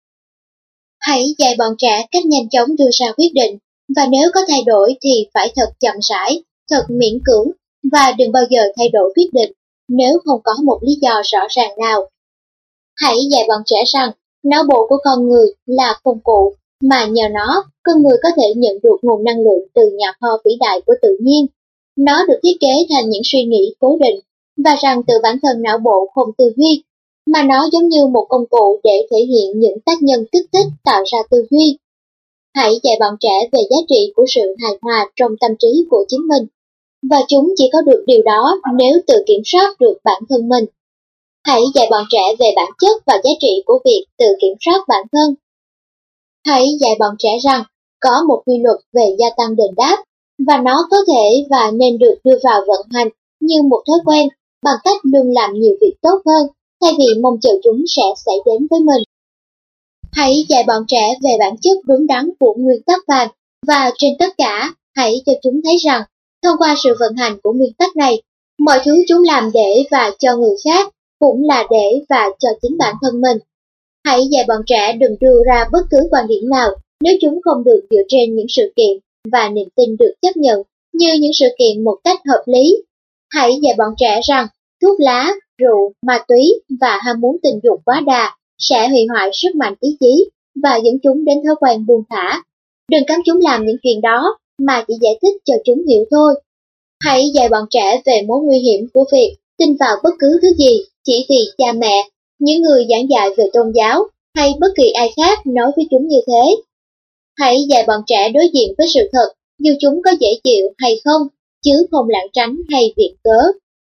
Speaker 1: Hãy dạy bọn trẻ cách nhanh chóng đưa ra quyết định, và nếu có thay đổi thì phải thật chậm rãi, thật miễn cưỡng, và đừng bao giờ thay đổi quyết định nếu không có một lý do rõ ràng nào. Hãy dạy bọn trẻ rằng não bộ của con người là công cụ mà nhờ nó, con người có thể nhận được nguồn năng lượng từ nhà kho vĩ đại của tự nhiên. Nó được thiết kế thành những suy nghĩ cố định, và rằng từ bản thân não bộ không tư duy, mà nó giống như một công cụ để thể hiện những tác nhân kích thích tạo ra tư duy. Hãy dạy bọn trẻ về giá trị của sự hài hòa trong tâm trí của chính mình, và chúng chỉ có được điều đó nếu tự kiểm soát được bản thân mình. Hãy dạy bọn trẻ về bản chất và giá trị của việc tự kiểm soát bản thân. Hãy dạy bọn trẻ rằng có một quy luật về gia tăng đền đáp, và nó có thể và nên được đưa vào vận hành như một thói quen bằng cách luôn làm nhiều việc tốt hơn, thay vì mong chờ chúng sẽ xảy đến với mình. Hãy dạy bọn trẻ về bản chất đúng đắn của nguyên tắc vàng, và trên tất cả, hãy cho chúng thấy rằng thông qua sự vận hành của nguyên tắc này, Mọi thứ chúng làm để và cho người khác, cũng là để và cho chính bản thân mình. Hãy dạy bọn trẻ đừng đưa ra bất cứ quan điểm nào nếu chúng không được dựa trên những sự kiện và niềm tin được chấp nhận như những sự kiện một cách hợp lý. Hãy dạy bọn trẻ rằng thuốc lá, rượu, ma túy và ham muốn tình dục quá đà sẽ hủy hoại sức mạnh ý chí và dẫn chúng đến thói quen buông thả. Đừng cấm chúng làm những chuyện đó mà chỉ giải thích cho chúng hiểu thôi. Hãy dạy bọn trẻ về mối nguy hiểm của việc tin vào bất cứ thứ gì chỉ vì cha mẹ, những người giảng dạy về tôn giáo hay bất kỳ ai khác nói với chúng như thế. Hãy dạy bọn trẻ đối diện với sự thật dù chúng có dễ chịu hay không, chứ không lảng tránh hay viện cớ.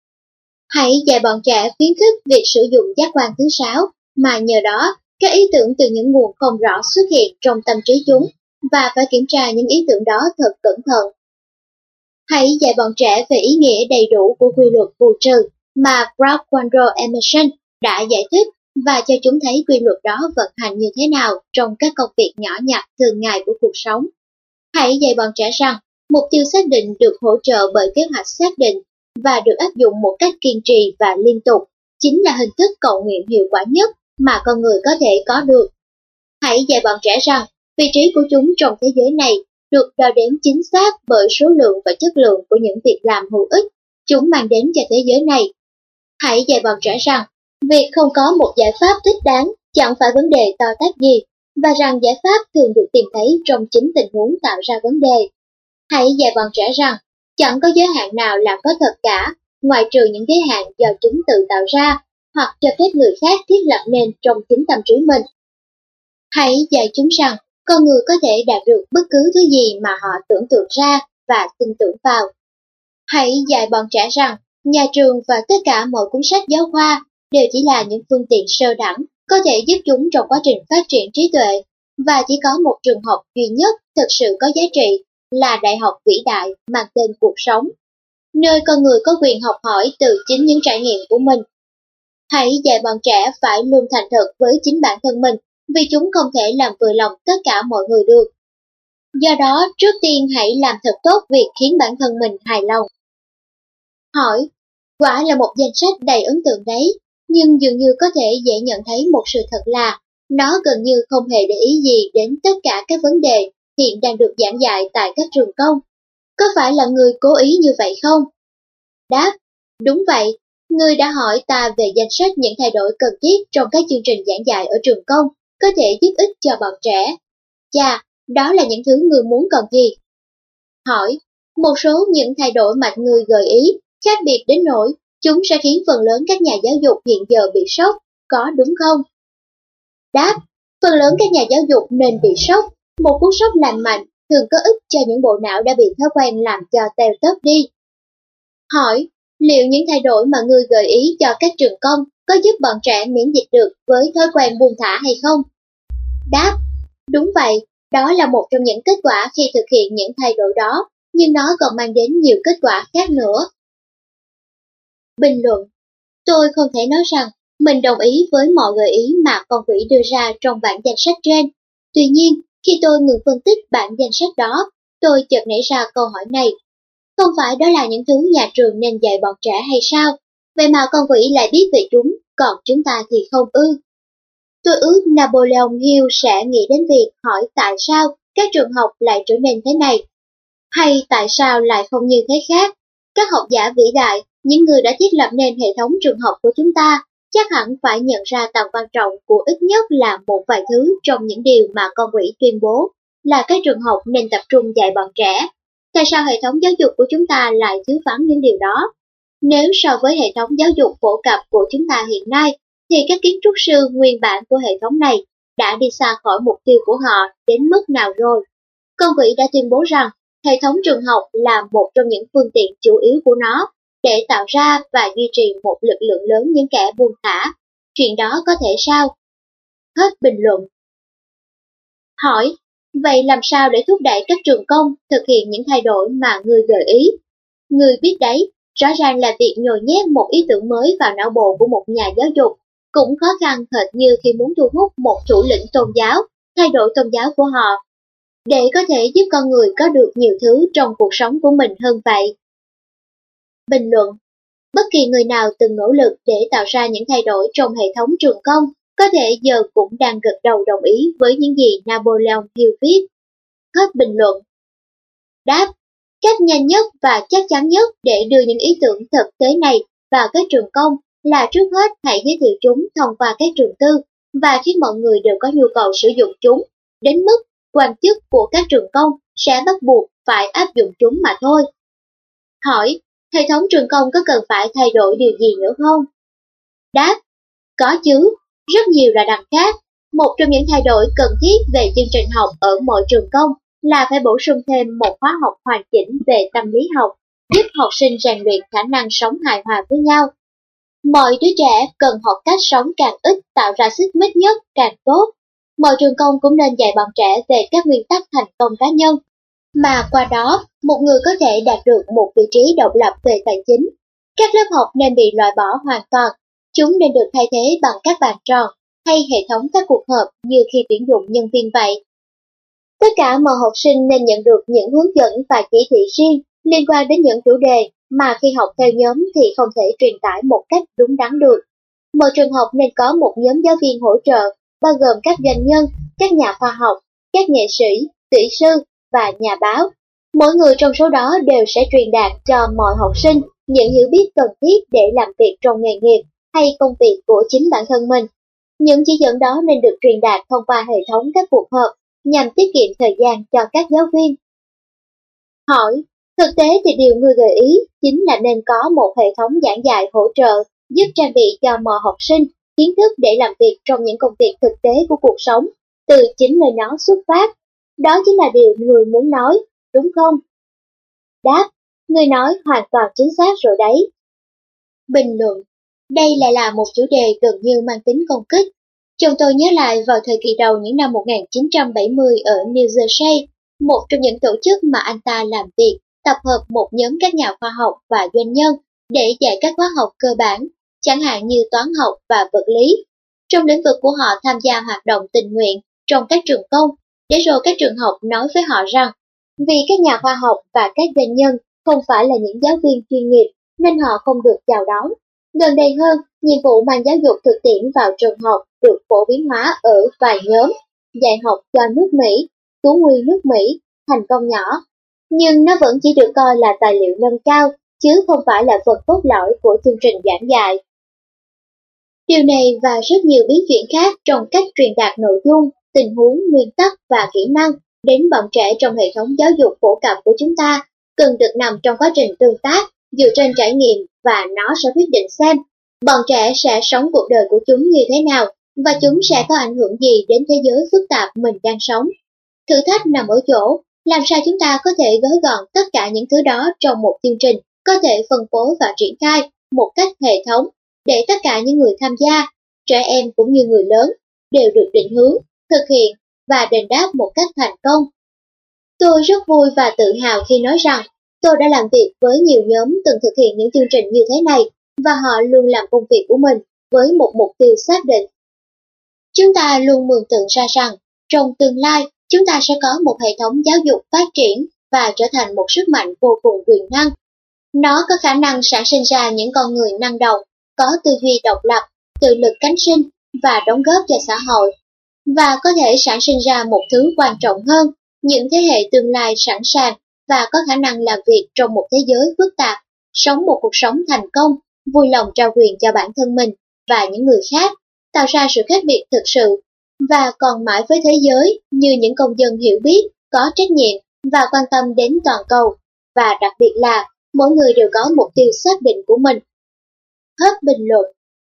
Speaker 1: Hãy dạy bọn trẻ khuyến khích việc sử dụng giác quan thứ sáu, mà nhờ đó các ý tưởng từ những nguồn không rõ xuất hiện trong tâm trí chúng, và phải kiểm tra những ý tưởng đó thật cẩn thận. Hãy dạy bọn trẻ về ý nghĩa đầy đủ của quy luật bù trừ mà Ralph Waldo Emerson đã giải thích và cho chúng thấy quy luật đó vận hành như thế nào trong các công việc nhỏ nhặt thường ngày của cuộc sống. Hãy dạy bọn trẻ rằng mục tiêu xác định được hỗ trợ bởi kế hoạch xác định và được áp dụng một cách kiên trì và liên tục, chính là hình thức cầu nguyện hiệu quả nhất mà con người có thể có được. Hãy dạy bọn trẻ rằng vị trí của chúng trong thế giới này được đo đếm chính xác bởi số lượng và chất lượng của những việc làm hữu ích chúng mang đến cho thế giới này. Hãy dạy bọn trẻ rằng việc không có một giải pháp thích đáng chẳng phải vấn đề to tát gì, và rằng giải pháp thường được tìm thấy trong chính tình huống tạo ra vấn đề. Hãy dạy bọn trẻ rằng chẳng có giới hạn nào là có thật cả, ngoại trừ những giới hạn do chúng tự tạo ra hoặc cho phép người khác thiết lập nên trong chính tâm trí mình. Hãy dạy chúng rằng con người có thể đạt được bất cứ thứ gì mà họ tưởng tượng ra và tin tưởng vào. Hãy dạy bọn trẻ rằng nhà trường và tất cả mọi cuốn sách giáo khoa đều chỉ là những phương tiện sơ đẳng có thể giúp chúng trong quá trình phát triển trí tuệ, và chỉ có một trường học duy nhất thực sự có giá trị là đại học vĩ đại mang tên cuộc sống, nơi con người có quyền học hỏi từ chính những trải nghiệm của mình. Hãy dạy bọn trẻ phải luôn thành thật với chính bản thân mình, vì chúng không thể làm vừa lòng tất cả mọi người được. Do đó, trước tiên hãy làm thật tốt việc khiến bản thân mình hài lòng. Hỏi, quả là một danh sách đầy ấn tượng đấy, nhưng dường như có thể dễ nhận thấy một sự thật là nó gần như không hề để ý gì đến tất cả các vấn đề hiện đang được giảng dạy tại các trường công. Có phải là người cố ý như vậy không? Đáp, đúng vậy, người đã hỏi ta về danh sách những thay đổi cần thiết trong các chương trình giảng dạy ở trường công có thể giúp ích cho bọn trẻ. Chà, đó là những thứ người muốn còn gì? Hỏi, một số những thay đổi mà người gợi ý khác biệt đến nỗi chúng sẽ khiến phần lớn các nhà giáo dục hiện giờ bị sốc, có đúng không? Đáp, phần lớn các nhà giáo dục nên bị sốc. Một cú sốc lành mạnh thường có ích cho những bộ não đã bị thói quen làm cho teo tóp đi. Hỏi, liệu những thay đổi mà người gợi ý cho các trường công có giúp bọn trẻ miễn dịch được với thói quen buông thả hay không? Đáp, đúng vậy, đó là một trong những kết quả khi thực hiện những thay đổi đó, nhưng nó còn mang đến nhiều kết quả khác nữa. Bình luận, tôi không thể nói rằng mình đồng ý với mọi gợi ý mà con quỷ đưa ra trong bản danh sách trên. Tuy nhiên, khi tôi ngừng phân tích bản danh sách đó, tôi chợt nảy ra câu hỏi này. Không phải đó là những thứ nhà trường nên dạy bọn trẻ hay sao? Vậy mà con quỷ lại biết về chúng, còn chúng ta thì không ư? Tôi ước Napoleon Hill sẽ nghĩ đến việc hỏi tại sao các trường học lại trở nên thế này, hay tại sao lại không như thế khác. Các học giả vĩ đại, những người đã thiết lập nên hệ thống trường học của chúng ta, chắc hẳn phải nhận ra tầm quan trọng của ít nhất là một vài thứ trong những điều mà con quỷ tuyên bố là các trường học nên tập trung dạy bọn trẻ. Tại sao hệ thống giáo dục của chúng ta lại thiếu vắng những điều đó? Nếu so với hệ thống giáo dục phổ cập của chúng ta hiện nay, thì các kiến trúc sư nguyên bản của hệ thống này đã đi xa khỏi mục tiêu của họ đến mức nào rồi? Con quỷ đã tuyên bố rằng hệ thống trường học là một trong những phương tiện chủ yếu của nó để tạo ra và duy trì một lực lượng lớn những kẻ buông thả. Chuyện đó có thể sao? Hết bình luận. Hỏi, vậy làm sao để thúc đẩy các trường công thực hiện những thay đổi mà người gợi ý? Người biết đấy, rõ ràng là việc nhồi nhét một ý tưởng mới vào não bộ của một nhà giáo dục cũng khó khăn hệt như khi muốn thu hút một thủ lĩnh tôn giáo, thay đổi tôn giáo của họ, để có thể giúp con người có được nhiều thứ trong cuộc sống của mình hơn vậy. Bình luận, Bất kỳ người nào từng nỗ lực để tạo ra những thay đổi trong hệ thống trường công, có thể giờ cũng đang gật đầu đồng ý với những gì Napoleon Hill viết. Hết bình luận. Đáp. Cách nhanh nhất và chắc chắn nhất để đưa những ý tưởng thực tế này vào các trường công là trước hết hãy giới thiệu chúng thông qua các trường tư và khiến mọi người đều có nhu cầu sử dụng chúng, đến mức quan chức của các trường công sẽ bắt buộc phải áp dụng chúng mà thôi. Hỏi, hệ thống trường công có cần phải thay đổi điều gì nữa không? Đáp, có chứ, rất nhiều là đằng khác. Một trong những thay đổi cần thiết về chương trình học ở mọi trường công là phải bổ sung thêm một khóa học hoàn chỉnh về tâm lý học, giúp học sinh rèn luyện khả năng sống hài hòa với nhau. Mọi đứa trẻ cần học cách sống càng ít tạo ra xích mích nhất càng tốt. Mọi trường công cũng nên dạy bọn trẻ về các nguyên tắc thành công cá nhân, mà qua đó một người có thể đạt được một vị trí độc lập về tài chính. Các lớp học nên bị loại bỏ hoàn toàn, chúng nên được thay thế bằng các bàn tròn hay hệ thống các cuộc họp như khi tuyển dụng nhân viên vậy. Tất cả mọi học sinh nên nhận được những hướng dẫn và chỉ thị riêng liên quan đến những chủ đề mà khi học theo nhóm thì không thể truyền tải một cách đúng đắn được. Mỗi trường học nên có một nhóm giáo viên hỗ trợ, bao gồm các doanh nhân, các nhà khoa học, các nghệ sĩ, kỹ sư và nhà báo. Mỗi người trong số đó đều sẽ truyền đạt cho mọi học sinh những hiểu biết cần thiết để làm việc trong nghề nghiệp hay công việc của chính bản thân mình. Những chỉ dẫn đó nên được truyền đạt thông qua hệ thống các cuộc họp nhằm tiết kiệm thời gian cho các giáo viên. Hỏi, thực tế thì điều người gợi ý chính là nên có một hệ thống giảng dạy hỗ trợ giúp trang bị cho mọi học sinh kiến thức để làm việc trong những công việc thực tế của cuộc sống, từ chính nơi nó xuất phát. Đó chính là điều người muốn nói, đúng không? Đáp, người nói hoàn toàn chính xác rồi đấy. Bình luận, đây lại là một chủ đề gần như mang tính công kích. Chồng tôi nhớ lại vào thời kỳ đầu những năm 1970 ở New Jersey, một trong những tổ chức mà anh ta làm việc tập hợp một nhóm các nhà khoa học và doanh nhân để dạy các khóa học cơ bản, chẳng hạn như toán học và vật lý. Trong lĩnh vực của họ tham gia hoạt động tình nguyện trong các trường công, để rồi các trường học nói với họ rằng vì các nhà khoa học và các doanh nhân không phải là những giáo viên chuyên nghiệp nên họ không được chào đón. Gần đây hơn, nhiệm vụ mang giáo dục thực tiễn vào trường học được phổ biến hóa ở vài nhóm, dạy học cho nước Mỹ, cứu nguy nước Mỹ, thành công nhỏ. Nhưng nó vẫn chỉ được coi là tài liệu nâng cao, chứ không phải là phần cốt lõi của chương trình giảng dạy. Điều này và rất nhiều biến chuyển khác trong cách truyền đạt nội dung, tình huống, nguyên tắc và kỹ năng đến bọn trẻ trong hệ thống giáo dục phổ cập của chúng ta cần được nằm trong quá trình tương tác dựa trên trải nghiệm, và nó sẽ quyết định xem bọn trẻ sẽ sống cuộc đời của chúng như thế nào và chúng sẽ có ảnh hưởng gì đến thế giới phức tạp mình đang sống. Thử thách nằm ở chỗ làm sao chúng ta có thể gói gọn tất cả những thứ đó trong một chương trình có thể phân phối và triển khai một cách hệ thống để tất cả những người tham gia, trẻ em cũng như người lớn, đều được định hướng, thực hiện và đền đáp một cách thành công. Tôi rất vui và tự hào khi nói rằng tôi đã làm việc với nhiều nhóm từng thực hiện những chương trình như thế này và họ luôn làm công việc của mình với một mục tiêu xác định. Chúng ta luôn mường tượng ra rằng trong tương lai chúng ta sẽ có một hệ thống giáo dục phát triển và trở thành một sức mạnh vô cùng quyền năng. Nó có khả năng sản sinh ra những con người năng động, có tư duy độc lập, tự lực cánh sinh và đóng góp cho xã hội. Và có thể sản sinh ra một thứ quan trọng hơn, những thế hệ tương lai sẵn sàng và có khả năng làm việc trong một thế giới phức tạp, sống một cuộc sống thành công, vui lòng trao quyền cho bản thân mình và những người khác, tạo ra sự khác biệt thực sự, và còn mãi với thế giới như những công dân hiểu biết, có trách nhiệm và quan tâm đến toàn cầu, và đặc biệt là mỗi người đều có mục tiêu xác định của mình. Hết bình luận.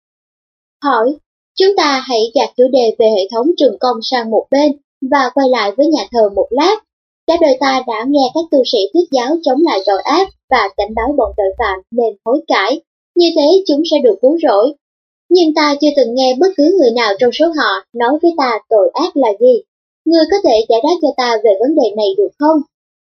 Speaker 1: Hỏi, chúng ta hãy gạt chủ đề về hệ thống trường công sang một bên và quay lại với nhà thờ một lát. Cả đời ta đã nghe các tu sĩ thuyết giáo chống lại tội ác và cảnh báo bọn tội phạm nên hối cải, như thế chúng sẽ được cứu rỗi. Nhưng ta chưa từng nghe bất cứ người nào trong số họ nói với ta tội ác là gì. Ngươi có thể giải đáp cho ta về vấn đề này được không?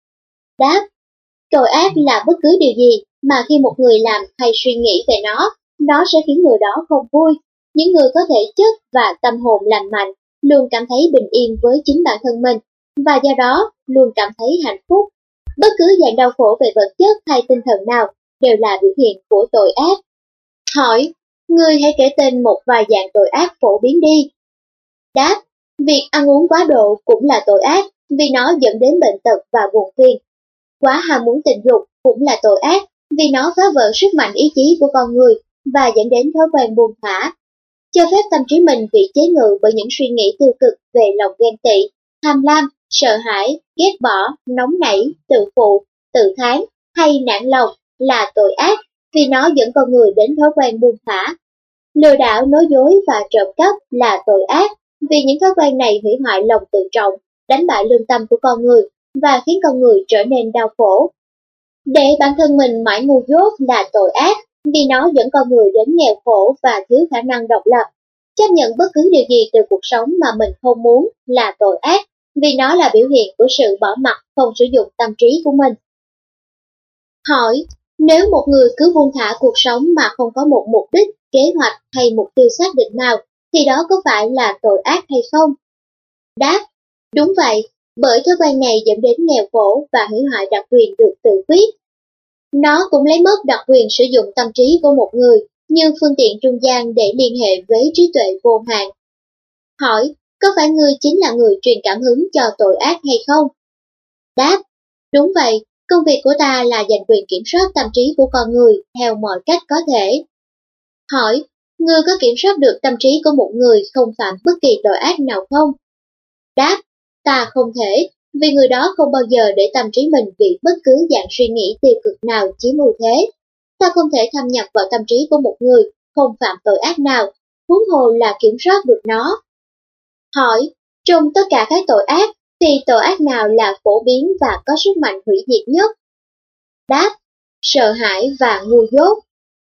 Speaker 1: Đáp, tội ác là bất cứ điều gì mà khi một người làm hay suy nghĩ về nó sẽ khiến người đó không vui. Những người có thể chất và tâm hồn lành mạnh luôn cảm thấy bình yên với chính bản thân mình, và do đó luôn cảm thấy hạnh phúc. Bất cứ dạng đau khổ về vật chất hay tinh thần nào đều là biểu hiện của tội ác. Hỏi, ngươi hãy kể tên một vài dạng tội ác phổ biến đi. Đáp, việc ăn uống quá độ cũng là tội ác vì nó dẫn đến bệnh tật và buồn phiền. Quá ham muốn tình dục cũng là tội ác vì nó phá vỡ sức mạnh ý chí của con người và dẫn đến thói quen buông thả. Cho phép tâm trí mình bị chế ngự bởi những suy nghĩ tiêu cực về lòng ghen tị, tham lam, sợ hãi, ghét bỏ, nóng nảy, tự phụ, tự thán hay nản lòng là tội ác vì nó dẫn con người đến thói quen buông thả. Lừa đảo, nói dối và trộm cắp là tội ác vì những thói quen này hủy hoại lòng tự trọng, đánh bại lương tâm của con người và khiến con người trở nên đau khổ. Để bản thân mình mãi ngu dốt là tội ác vì nó dẫn con người đến nghèo khổ và thiếu khả năng độc lập. Chấp nhận bất cứ điều gì từ cuộc sống mà mình không muốn là tội ác vì nó là biểu hiện của sự bỏ mặc không sử dụng tâm trí của mình. Hỏi, nếu một người cứ buông thả cuộc sống mà không có một mục đích, kế hoạch hay mục tiêu xác định nào, thì đó có phải là tội ác hay không? Đáp, đúng vậy, bởi thói quen này dẫn đến nghèo khổ và hủy hoại đặc quyền được tự quyết. Nó cũng lấy mất đặc quyền sử dụng tâm trí của một người như phương tiện trung gian để liên hệ với trí tuệ vô hạn. Hỏi, có phải ngươi chính là người truyền cảm hứng cho tội ác hay không? Đáp, đúng vậy, công việc của ta là giành quyền kiểm soát tâm trí của con người theo mọi cách có thể. Hỏi, ngươi có kiểm soát được tâm trí của một người không phạm bất kỳ tội ác nào không? Đáp, ta không thể, vì người đó không bao giờ để tâm trí mình bị bất cứ dạng suy nghĩ tiêu cực nào chiếm ưu thế. Ta không thể thâm nhập vào tâm trí của một người không phạm tội ác nào, huống hồ là kiểm soát được nó. Hỏi, trong tất cả các tội ác, thì tội ác nào là phổ biến và có sức mạnh hủy diệt nhất? Đáp, sợ hãi và ngu dốt.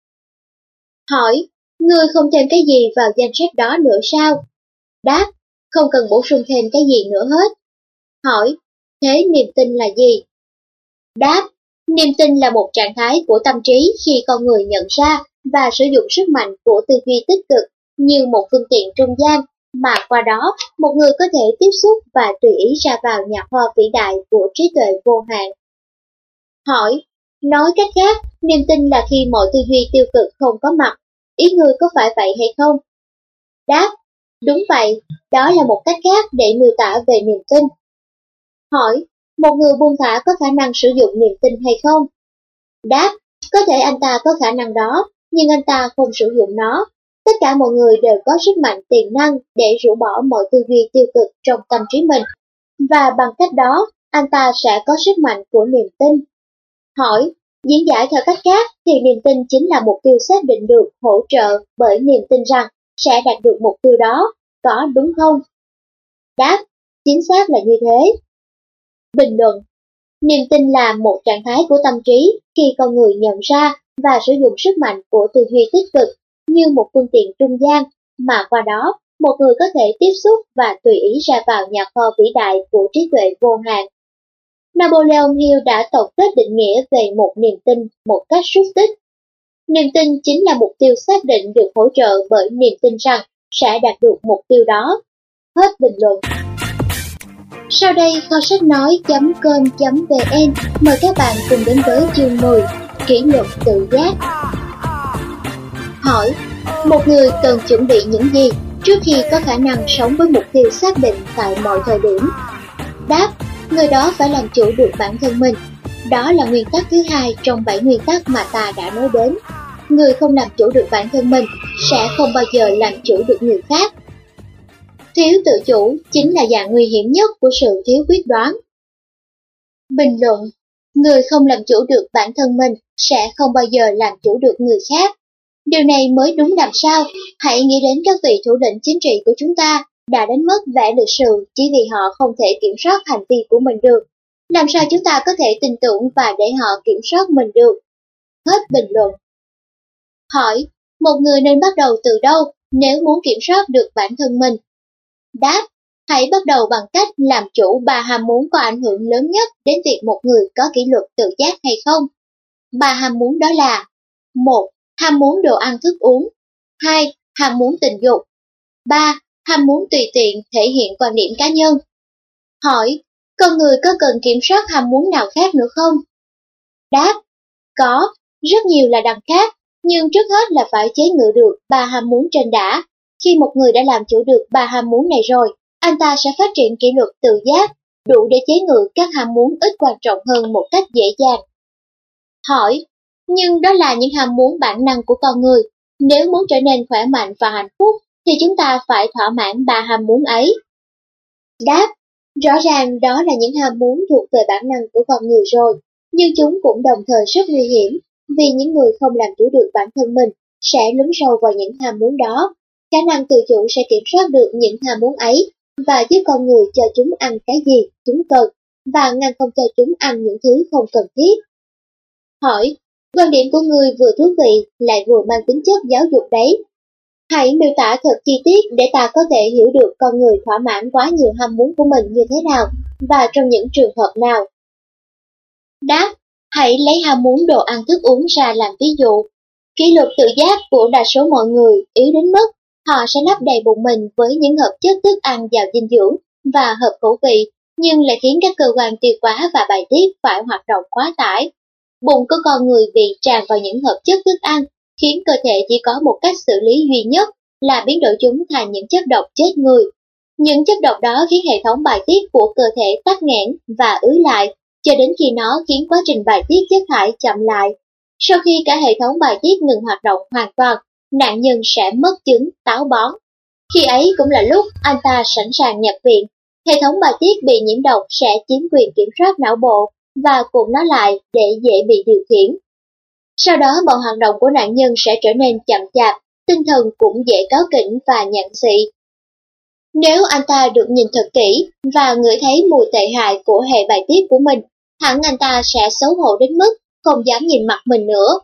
Speaker 1: Hỏi, ngươi không thêm cái gì vào danh sách đó nữa sao? Đáp, không cần bổ sung thêm cái gì nữa hết. Hỏi, thế niềm tin là gì? Đáp, niềm tin là một trạng thái của tâm trí khi con người nhận ra và sử dụng sức mạnh của tư duy tích cực như một phương tiện trung gian mà qua đó một người có thể tiếp xúc và tùy ý ra vào nhà kho vĩ đại của trí tuệ vô hạn. Hỏi, nói cách khác, niềm tin là khi mọi tư duy tiêu cực không có mặt, ý ngươi có phải vậy hay không? Đáp, đúng vậy, đó là một cách khác để miêu tả về niềm tin. Hỏi, một người buông thả có khả năng sử dụng niềm tin hay không? Đáp, có thể anh ta có khả năng đó, nhưng anh ta không sử dụng nó. Tất cả mọi người đều có sức mạnh tiềm năng để rũ bỏ mọi tư duy tiêu cực trong tâm trí mình, và bằng cách đó, anh ta sẽ có sức mạnh của niềm tin. Hỏi, diễn giải theo cách khác thì niềm tin chính là mục tiêu xác định được hỗ trợ bởi niềm tin rằng sẽ đạt được mục tiêu đó, có đúng không? Đáp, chính xác là như thế. Bình luận, niềm tin là một trạng thái của tâm trí khi con người nhận ra và sử dụng sức mạnh của tư duy tích cực như một phương tiện trung gian mà qua đó một người có thể tiếp xúc và tùy ý ra vào nhà kho vĩ đại của trí tuệ vô hạn. Napoleon Hill đã tổng kết định nghĩa về một niềm tin một cách xúc tích. Niềm tin chính là mục tiêu xác định được hỗ trợ bởi niềm tin rằng sẽ đạt được mục tiêu đó. Hết bình luận. Sau đây kho sách nói.com.vn mời các bạn cùng đến với chương 10, kỷ luật tự giác. Hỏi, một người cần chuẩn bị những gì trước khi có khả năng sống với mục tiêu xác định tại mọi thời điểm? Đáp, người đó phải làm chủ được bản thân mình. Đó là nguyên tắc thứ hai trong 7 nguyên tắc mà ta đã nói đến. Người không làm chủ được bản thân mình sẽ không bao giờ làm chủ được người khác. Thiếu tự chủ chính là dạng nguy hiểm nhất của sự thiếu quyết đoán. Bình luận, người không làm chủ được bản thân mình sẽ không bao giờ làm chủ được người khác. Điều này mới đúng làm sao, hãy nghĩ đến các vị thủ lĩnh chính trị của chúng ta đã đánh mất vẻ lịch sự chỉ vì họ không thể kiểm soát hành vi của mình được. Làm sao chúng ta có thể tin tưởng và để họ kiểm soát mình được? Hết bình luận. Hỏi, một người nên bắt đầu từ đâu nếu muốn kiểm soát được bản thân mình? Đáp, hãy bắt đầu bằng cách làm chủ 3 ham muốn có ảnh hưởng lớn nhất đến việc một người có kỷ luật tự giác hay không. 3 ham muốn đó là: 1. Ham muốn đồ ăn thức uống. 2. Ham muốn tình dục. 3. Ham muốn tùy tiện thể hiện quan điểm cá nhân. Hỏi, con người có cần kiểm soát ham muốn nào khác nữa không? Đáp, có, rất nhiều là đằng khác, Nhưng trước hết là phải chế ngự được 3 ham muốn trên đã. Khi một người đã làm chủ được 3 ham muốn này rồi, anh ta sẽ phát triển kỷ luật tự giác, đủ để chế ngự các ham muốn ít quan trọng hơn một cách dễ dàng. Hỏi, nhưng đó là những ham muốn bản năng của con người. Nếu muốn trở nên khỏe mạnh và hạnh phúc, thì chúng ta phải thỏa mãn 3 ham muốn ấy. Đáp, rõ ràng đó là những ham muốn thuộc về bản năng của con người rồi, nhưng chúng cũng đồng thời rất nguy hiểm, vì những người không làm chủ được bản thân mình sẽ lún sâu vào những ham muốn đó. Khả năng tự chủ sẽ kiểm soát được những ham muốn ấy và giúp con người cho chúng ăn cái gì chúng cần và ngăn không cho chúng ăn những thứ không cần thiết. Hỏi, quan điểm của người vừa thú vị lại vừa mang tính chất giáo dục đấy. Hãy miêu tả thật chi tiết để ta có thể hiểu được con người thỏa mãn quá nhiều ham muốn của mình như thế nào và trong những trường hợp nào. Đáp, hãy lấy ham muốn đồ ăn thức uống ra làm ví dụ. Kỷ luật tự giác của đa số mọi người yếu đến mức họ sẽ lấp đầy bụng mình với những hợp chất thức ăn giàu dinh dưỡng và hợp khẩu vị, nhưng lại khiến các cơ quan tiêu hóa và bài tiết phải hoạt động quá tải. Bụng của con người bị tràn vào những hợp chất thức ăn, khiến cơ thể chỉ có một cách xử lý duy nhất là biến đổi chúng thành những chất độc chết người. Những chất độc đó khiến hệ thống bài tiết của cơ thể tắc nghẽn và ứ lại, cho đến khi nó khiến quá trình bài tiết chất thải chậm lại. Sau khi cả hệ thống bài tiết ngừng hoạt động hoàn toàn, nạn nhân sẽ mất chứng, táo bón. Khi ấy cũng là lúc anh ta sẵn sàng nhập viện. Hệ thống bài tiết bị nhiễm độc sẽ chiếm quyền kiểm soát não bộ và cuộn nó lại để dễ bị điều khiển. Sau đó mọi hoạt động của nạn nhân sẽ trở nên chậm chạp, tinh thần cũng dễ cáu kỉnh và nhặng xị. Nếu anh ta được nhìn thật kỹ và ngửi thấy mùi tệ hại của hệ bài tiết của mình, hẳn anh ta sẽ xấu hổ đến mức không dám nhìn mặt mình nữa.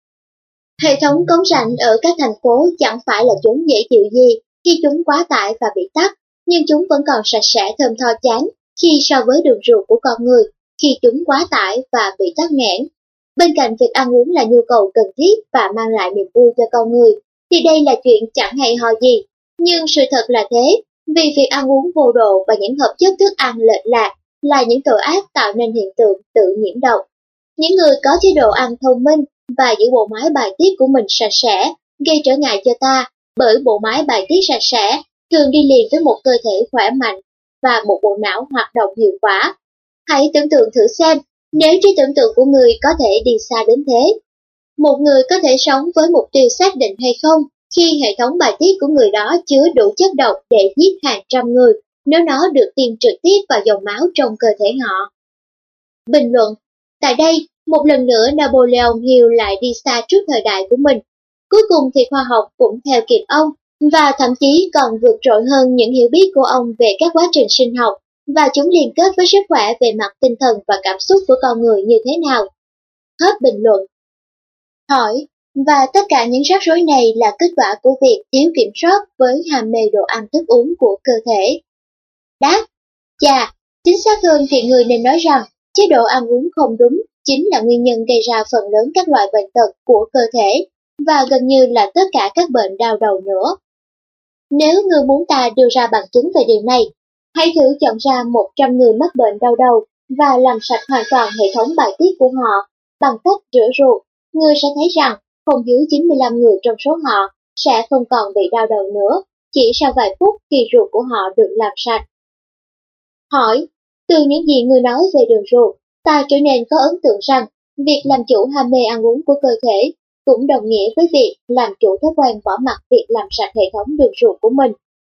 Speaker 1: Hệ thống cống rãnh ở các thành phố chẳng phải là chốn dễ chịu gì khi chúng quá tải và bị tắc, nhưng chúng vẫn còn sạch sẽ thơm tho chán khi so với đường ruột của con người khi chúng quá tải và bị tắc nghẽn. Bên cạnh việc ăn uống là nhu cầu cần thiết và mang lại niềm vui cho con người, thì đây là chuyện chẳng hay ho gì. Nhưng sự thật là thế, vì việc ăn uống vô độ và những hợp chất thức ăn lệch lạc là những tội ác tạo nên hiện tượng tự nhiễm độc. Những người có chế độ ăn thông minh và giữ bộ máy bài tiết của mình sạch sẽ gây trở ngại cho ta, bởi bộ máy bài tiết sạch sẽ thường đi liền với một cơ thể khỏe mạnh và một bộ não hoạt động hiệu quả. Hãy tưởng tượng thử xem, nếu trí tưởng tượng của người có thể đi xa đến thế. Một người có thể sống với mục tiêu xác định hay không khi hệ thống bài tiết của người đó chứa đủ chất độc để giết hàng trăm người nếu nó được tiêm trực tiếp vào dòng máu trong cơ thể họ. Bình luận. Tại đây, một lần nữa Napoleon Hill lại đi xa trước thời đại của mình. Cuối cùng thì khoa học cũng theo kịp ông, và thậm chí còn vượt trội hơn những hiểu biết của ông về các quá trình sinh học, và chúng liên kết với sức khỏe về mặt tinh thần và cảm xúc của con người như thế nào. Hết bình luận. Hỏi, và tất cả những rắc rối này là kết quả của việc thiếu kiểm soát với ham mê đồ ăn thức uống của cơ thể. Đáp, chà, chính xác hơn thì người nên nói rằng chế độ ăn uống không đúng chính là nguyên nhân gây ra phần lớn các loại bệnh tật của cơ thể, và gần như là tất cả các bệnh đau đầu nữa. Nếu người muốn ta đưa ra bằng chứng về điều này, hãy thử chọn ra 100 người mắc bệnh đau đầu và làm sạch hoàn toàn hệ thống bài tiết của họ bằng cách rửa ruột. Ngươi sẽ thấy rằng không dưới 95 người trong số họ sẽ không còn bị đau đầu nữa, chỉ sau vài phút khi ruột của họ được làm sạch. Hỏi, từ những gì ngươi nói về đường ruột, ta trở nên có ấn tượng rằng việc làm chủ ham mê ăn uống của cơ thể cũng đồng nghĩa với việc làm chủ thói quen bỏ mặc việc làm sạch hệ thống đường ruột của mình.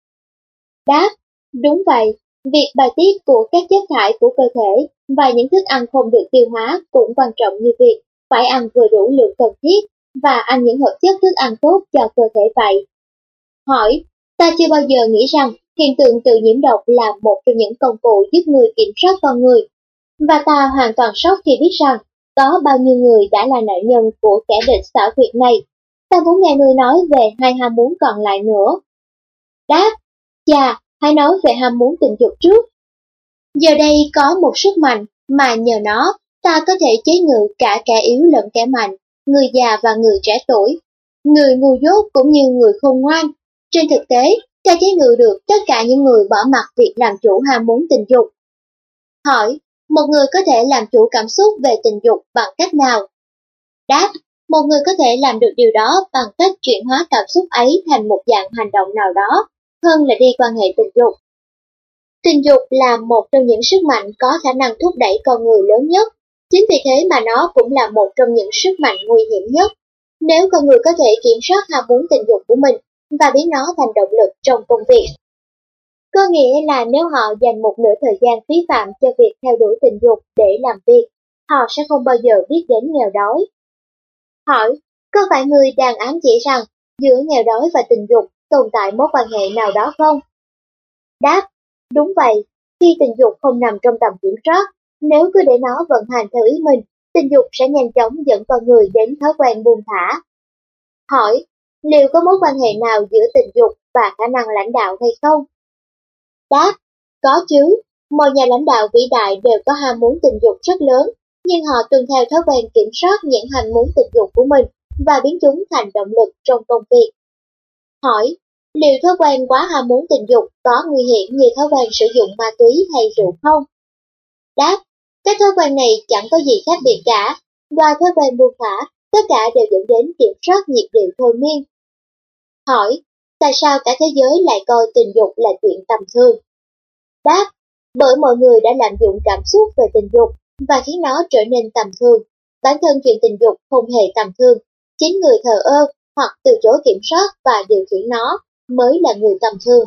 Speaker 1: Đáp, đúng vậy, việc bài tiết của các chất thải của cơ thể và những thức ăn không được tiêu hóa cũng quan trọng như việc phải ăn vừa đủ lượng cần thiết và ăn những hợp chất thức ăn tốt cho cơ thể vậy. Hỏi, ta chưa bao giờ nghĩ rằng hiện tượng tự nhiễm độc là một trong những công cụ giúp người kiểm soát con người, và ta hoàn toàn sốc khi biết rằng có bao nhiêu người đã là nạn nhân của kẻ địch xảo quyệt này. Ta muốn nghe người nói về hai ham muốn còn lại nữa. Đáp, chà, hãy nói về ham muốn tình dục trước. Giờ đây có một sức mạnh mà nhờ nó ta có thể chế ngự cả kẻ yếu lẫn kẻ mạnh, người già và người trẻ tuổi, người ngu dốt cũng như người khôn ngoan. Trên thực tế, ta chế ngự được tất cả những người bỏ mặc việc làm chủ ham muốn tình dục. Hỏi, một người có thể làm chủ cảm xúc về tình dục bằng cách nào? Đáp, Một người có thể làm được điều đó bằng cách chuyển hóa cảm xúc ấy thành một dạng hành động nào đó, hơn là đi quan hệ tình dục. Tình dục là một trong những sức mạnh có khả năng thúc đẩy con người lớn nhất, chính vì thế mà nó cũng là một trong những sức mạnh nguy hiểm nhất. Nếu con người có thể kiểm soát ham muốn tình dục của mình và biến nó thành động lực trong công việc. Có nghĩa là nếu họ dành một nửa thời gian phí phạm cho việc theo đuổi tình dục để làm việc, họ sẽ không bao giờ biết đến nghèo đói. Hỏi, có phải người đang ám chỉ rằng giữa nghèo đói và tình dục tồn tại mối quan hệ nào đó không? Đáp, đúng vậy, khi tình dục không nằm trong tầm kiểm soát, nếu cứ để nó vận hành theo ý mình, tình dục sẽ nhanh chóng dẫn con người đến thói quen buông thả. Hỏi, liệu có mối quan hệ nào giữa tình dục và khả năng lãnh đạo hay không? Đáp, có chứ, mọi nhà lãnh đạo vĩ đại đều có ham muốn tình dục rất lớn, nhưng họ tuân theo thói quen kiểm soát những ham muốn tình dục của mình và biến chúng thành động lực trong công việc. Hỏi, liệu thói quen quá ham muốn tình dục có nguy hiểm như thói quen sử dụng ma túy hay rượu không? Đáp, các thói quen này chẳng có gì khác biệt cả, ngoài thói quen buông thả, tất cả đều dẫn đến kiểm soát nhịp điệu thôi miên. Hỏi, tại sao cả thế giới lại coi tình dục là chuyện tầm thường? Đáp, bởi mọi người đã lạm dụng cảm xúc về tình dục và khiến nó trở nên tầm thường. Bản thân chuyện tình dục không hề tầm thường, chính người thờ ơ hoặc từ chối kiểm soát và điều khiển nó mới là người tầm thường.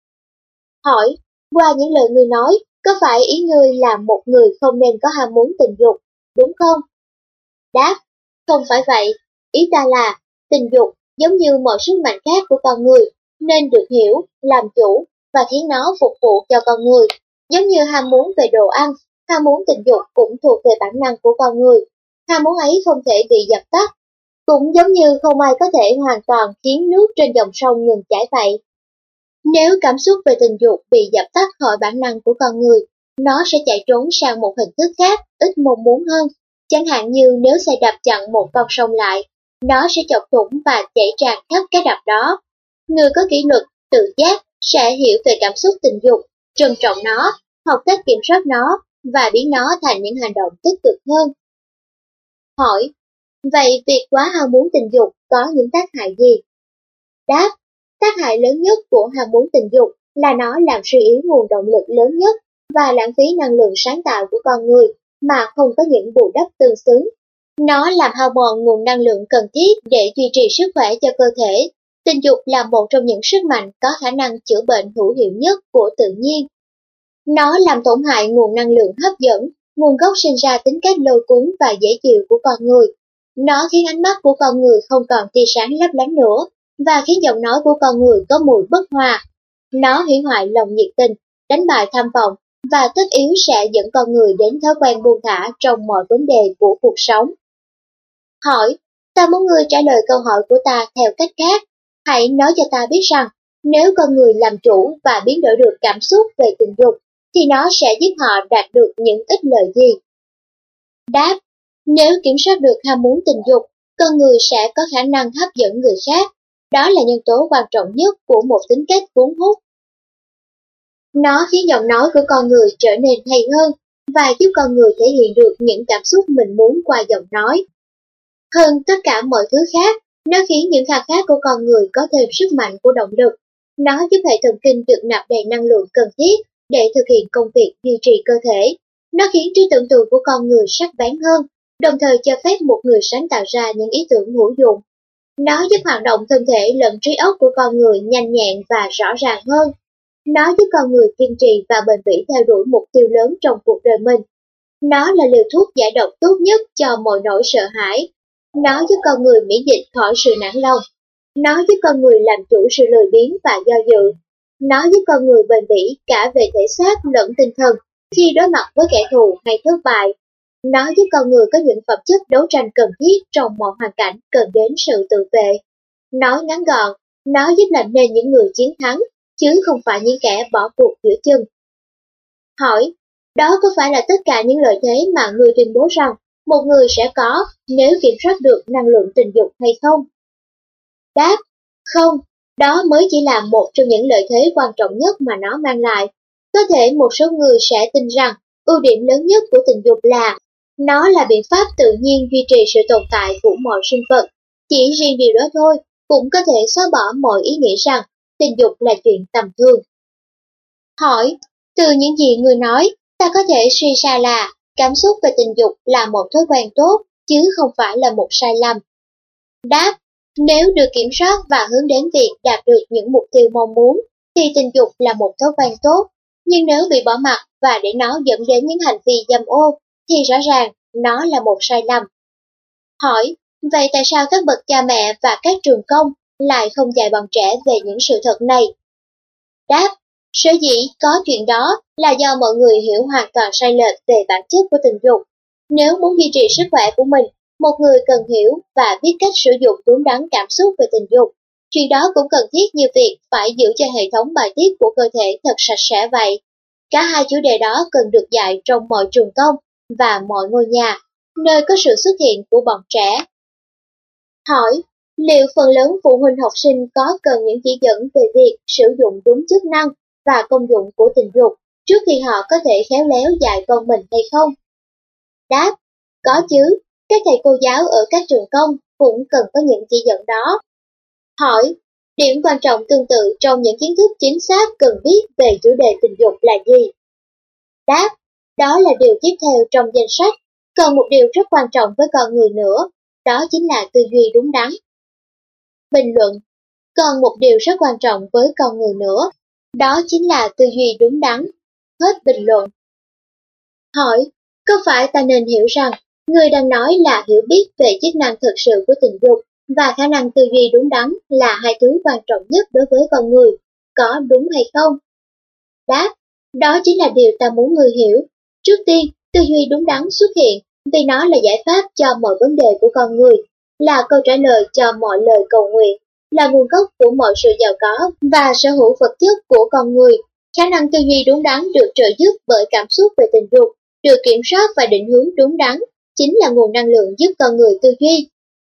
Speaker 1: Hỏi, qua những lời ngươi nói, có phải ý ngươi là một người không nên có ham muốn tình dục, đúng không? Đáp, không phải vậy, ý ta là tình dục giống như mọi sức mạnh khác của con người, nên được hiểu, làm chủ và khiến nó phục vụ cho con người. Giống như ham muốn về đồ ăn, ham muốn tình dục cũng thuộc về bản năng của con người. Ham muốn ấy không thể bị dập tắt. Cũng giống như không ai có thể hoàn toàn khiến nước trên dòng sông ngừng chảy vậy. Nếu cảm xúc về tình dục bị dập tắt khỏi bản năng của con người, nó sẽ chạy trốn sang một hình thức khác, ít mong muốn hơn. Chẳng hạn như nếu xe đạp chặn một con sông lại, nó sẽ chọc thủng và chảy tràn khắp cái đập đó. Người có kỷ luật, tự giác sẽ hiểu về cảm xúc tình dục, trân trọng nó, học cách kiểm soát nó và biến nó thành những hành động tích cực hơn. Hỏi, vậy việc quá ham muốn tình dục có những tác hại gì? Đáp, tác hại lớn nhất của ham muốn tình dục là nó làm suy yếu nguồn động lực lớn nhất và lãng phí năng lượng sáng tạo của con người mà không có những bù đắp tương xứng. Nó làm hao mòn nguồn năng lượng cần thiết để duy trì sức khỏe cho cơ thể. Tình dục là một trong những sức mạnh có khả năng chữa bệnh hữu hiệu nhất của tự nhiên. Nó làm tổn hại nguồn năng lượng hấp dẫn, nguồn gốc sinh ra tính cách lôi cuốn và dễ chịu của con người. Nó khiến ánh mắt của con người không còn tia sáng lấp lánh nữa, và khiến giọng nói của con người có mùi bất hòa. Nó hủy hoại lòng nhiệt tình, đánh bại tham vọng, và tất yếu sẽ dẫn con người đến thói quen buông thả trong mọi vấn đề của cuộc sống. Hỏi, ta muốn ngươi trả lời câu hỏi của ta theo cách khác. Hãy nói cho ta biết rằng, nếu con người làm chủ và biến đổi được cảm xúc về tình dục, thì nó sẽ giúp họ đạt được những ích lợi gì? Đáp, nếu kiểm soát được ham muốn tình dục, con người sẽ có khả năng hấp dẫn người khác. Đó là nhân tố quan trọng nhất của một tính cách cuốn hút. Nó khiến giọng nói của con người trở nên hay hơn và giúp con người thể hiện được những cảm xúc mình muốn qua giọng nói. Hơn tất cả mọi thứ khác, nó khiến những khao khát của con người có thêm sức mạnh của động lực. Nó giúp hệ thần kinh được nạp đầy năng lượng cần thiết để thực hiện công việc duy trì cơ thể. Nó khiến trí tưởng tượng của con người sắc bén hơn, đồng thời cho phép một người sáng tạo ra những ý tưởng hữu dụng. Nó giúp hoạt động thân thể lẫn trí óc của con người nhanh nhẹn và rõ ràng hơn. Nó giúp con người kiên trì và bền bỉ theo đuổi mục tiêu lớn trong cuộc đời mình. Nó là liều thuốc giải độc tốt nhất cho mọi nỗi sợ hãi. Nó giúp con người miễn dịch khỏi sự nản lòng. Nó giúp con người làm chủ sự lười biếng và do dự. Nó giúp con người bền bỉ cả về thể xác lẫn tinh thần khi đối mặt với kẻ thù hay thất bại. Nó giúp con người có những phẩm chất đấu tranh cần thiết trong mọi hoàn cảnh cần đến sự tự vệ. Nói ngắn gọn, nó giúp làm nên những người chiến thắng, chứ không phải những kẻ bỏ cuộc giữa chừng. Hỏi, đó có phải là tất cả những lợi thế mà ngươi tuyên bố rằng một người sẽ có nếu kiểm soát được năng lượng tình dục hay không? Đáp, không, đó mới chỉ là một trong những lợi thế quan trọng nhất mà nó mang lại. Có thể một số người sẽ tin rằng ưu điểm lớn nhất của tình dục là Nó là biện pháp tự nhiên duy trì sự tồn tại của mọi sinh vật. Chỉ riêng điều đó thôi cũng có thể xóa bỏ mọi ý nghĩ rằng tình dục là chuyện tầm thường. Hỏi, từ những gì người nói, ta có thể suy ra là cảm xúc về tình dục là một thói quen tốt, chứ không phải là một sai lầm. Đáp, nếu được kiểm soát và hướng đến việc đạt được những mục tiêu mong muốn, thì tình dục là một thói quen tốt. Nhưng nếu bị bỏ mặc và để nó dẫn đến những hành vi dâm ô, thì rõ ràng nó là một sai lầm. Hỏi, vậy tại sao các bậc cha mẹ và các trường công lại không dạy bọn trẻ về những sự thật này? Đáp, sở dĩ có chuyện đó là do mọi người hiểu hoàn toàn sai lệch về bản chất của tình dục. Nếu muốn duy trì sức khỏe của mình, một người cần hiểu và biết cách sử dụng đúng đắn cảm xúc về tình dục. Chuyện đó cũng cần thiết như việc phải giữ cho hệ thống bài tiết của cơ thể thật sạch sẽ vậy. Cả hai chủ đề đó cần được dạy trong mọi trường công và mọi ngôi nhà, nơi có sự xuất hiện của bọn trẻ. Hỏi, liệu phần lớn phụ huynh học sinh có cần những chỉ dẫn về việc sử dụng đúng chức năng và công dụng của tình dục trước khi họ có thể khéo léo dạy con mình hay không? Đáp, có chứ, các thầy cô giáo ở các trường công cũng cần có những chỉ dẫn đó. Hỏi, điểm quan trọng tương tự trong những kiến thức chính xác cần biết về chủ đề tình dục là gì? Đáp, đó là điều tiếp theo trong danh sách, còn một điều rất quan trọng với con người nữa, đó chính là tư duy đúng đắn. Bình luận, còn một điều rất quan trọng với con người nữa, đó chính là tư duy đúng đắn. Hết bình luận. Hỏi, có phải ta nên hiểu rằng người đang nói là hiểu biết về chức năng thực sự của tình dục và khả năng tư duy đúng đắn là hai thứ quan trọng nhất đối với con người, có đúng hay không? Đáp, đó chính là điều ta muốn người hiểu. Trước tiên, tư duy đúng đắn xuất hiện vì nó là giải pháp cho mọi vấn đề của con người, là câu trả lời cho mọi lời cầu nguyện, là nguồn gốc của mọi sự giàu có và sở hữu vật chất của con người. Khả năng tư duy đúng đắn được trợ giúp bởi cảm xúc về tình dục, được kiểm soát và định hướng đúng đắn, chính là nguồn năng lượng giúp con người tư duy.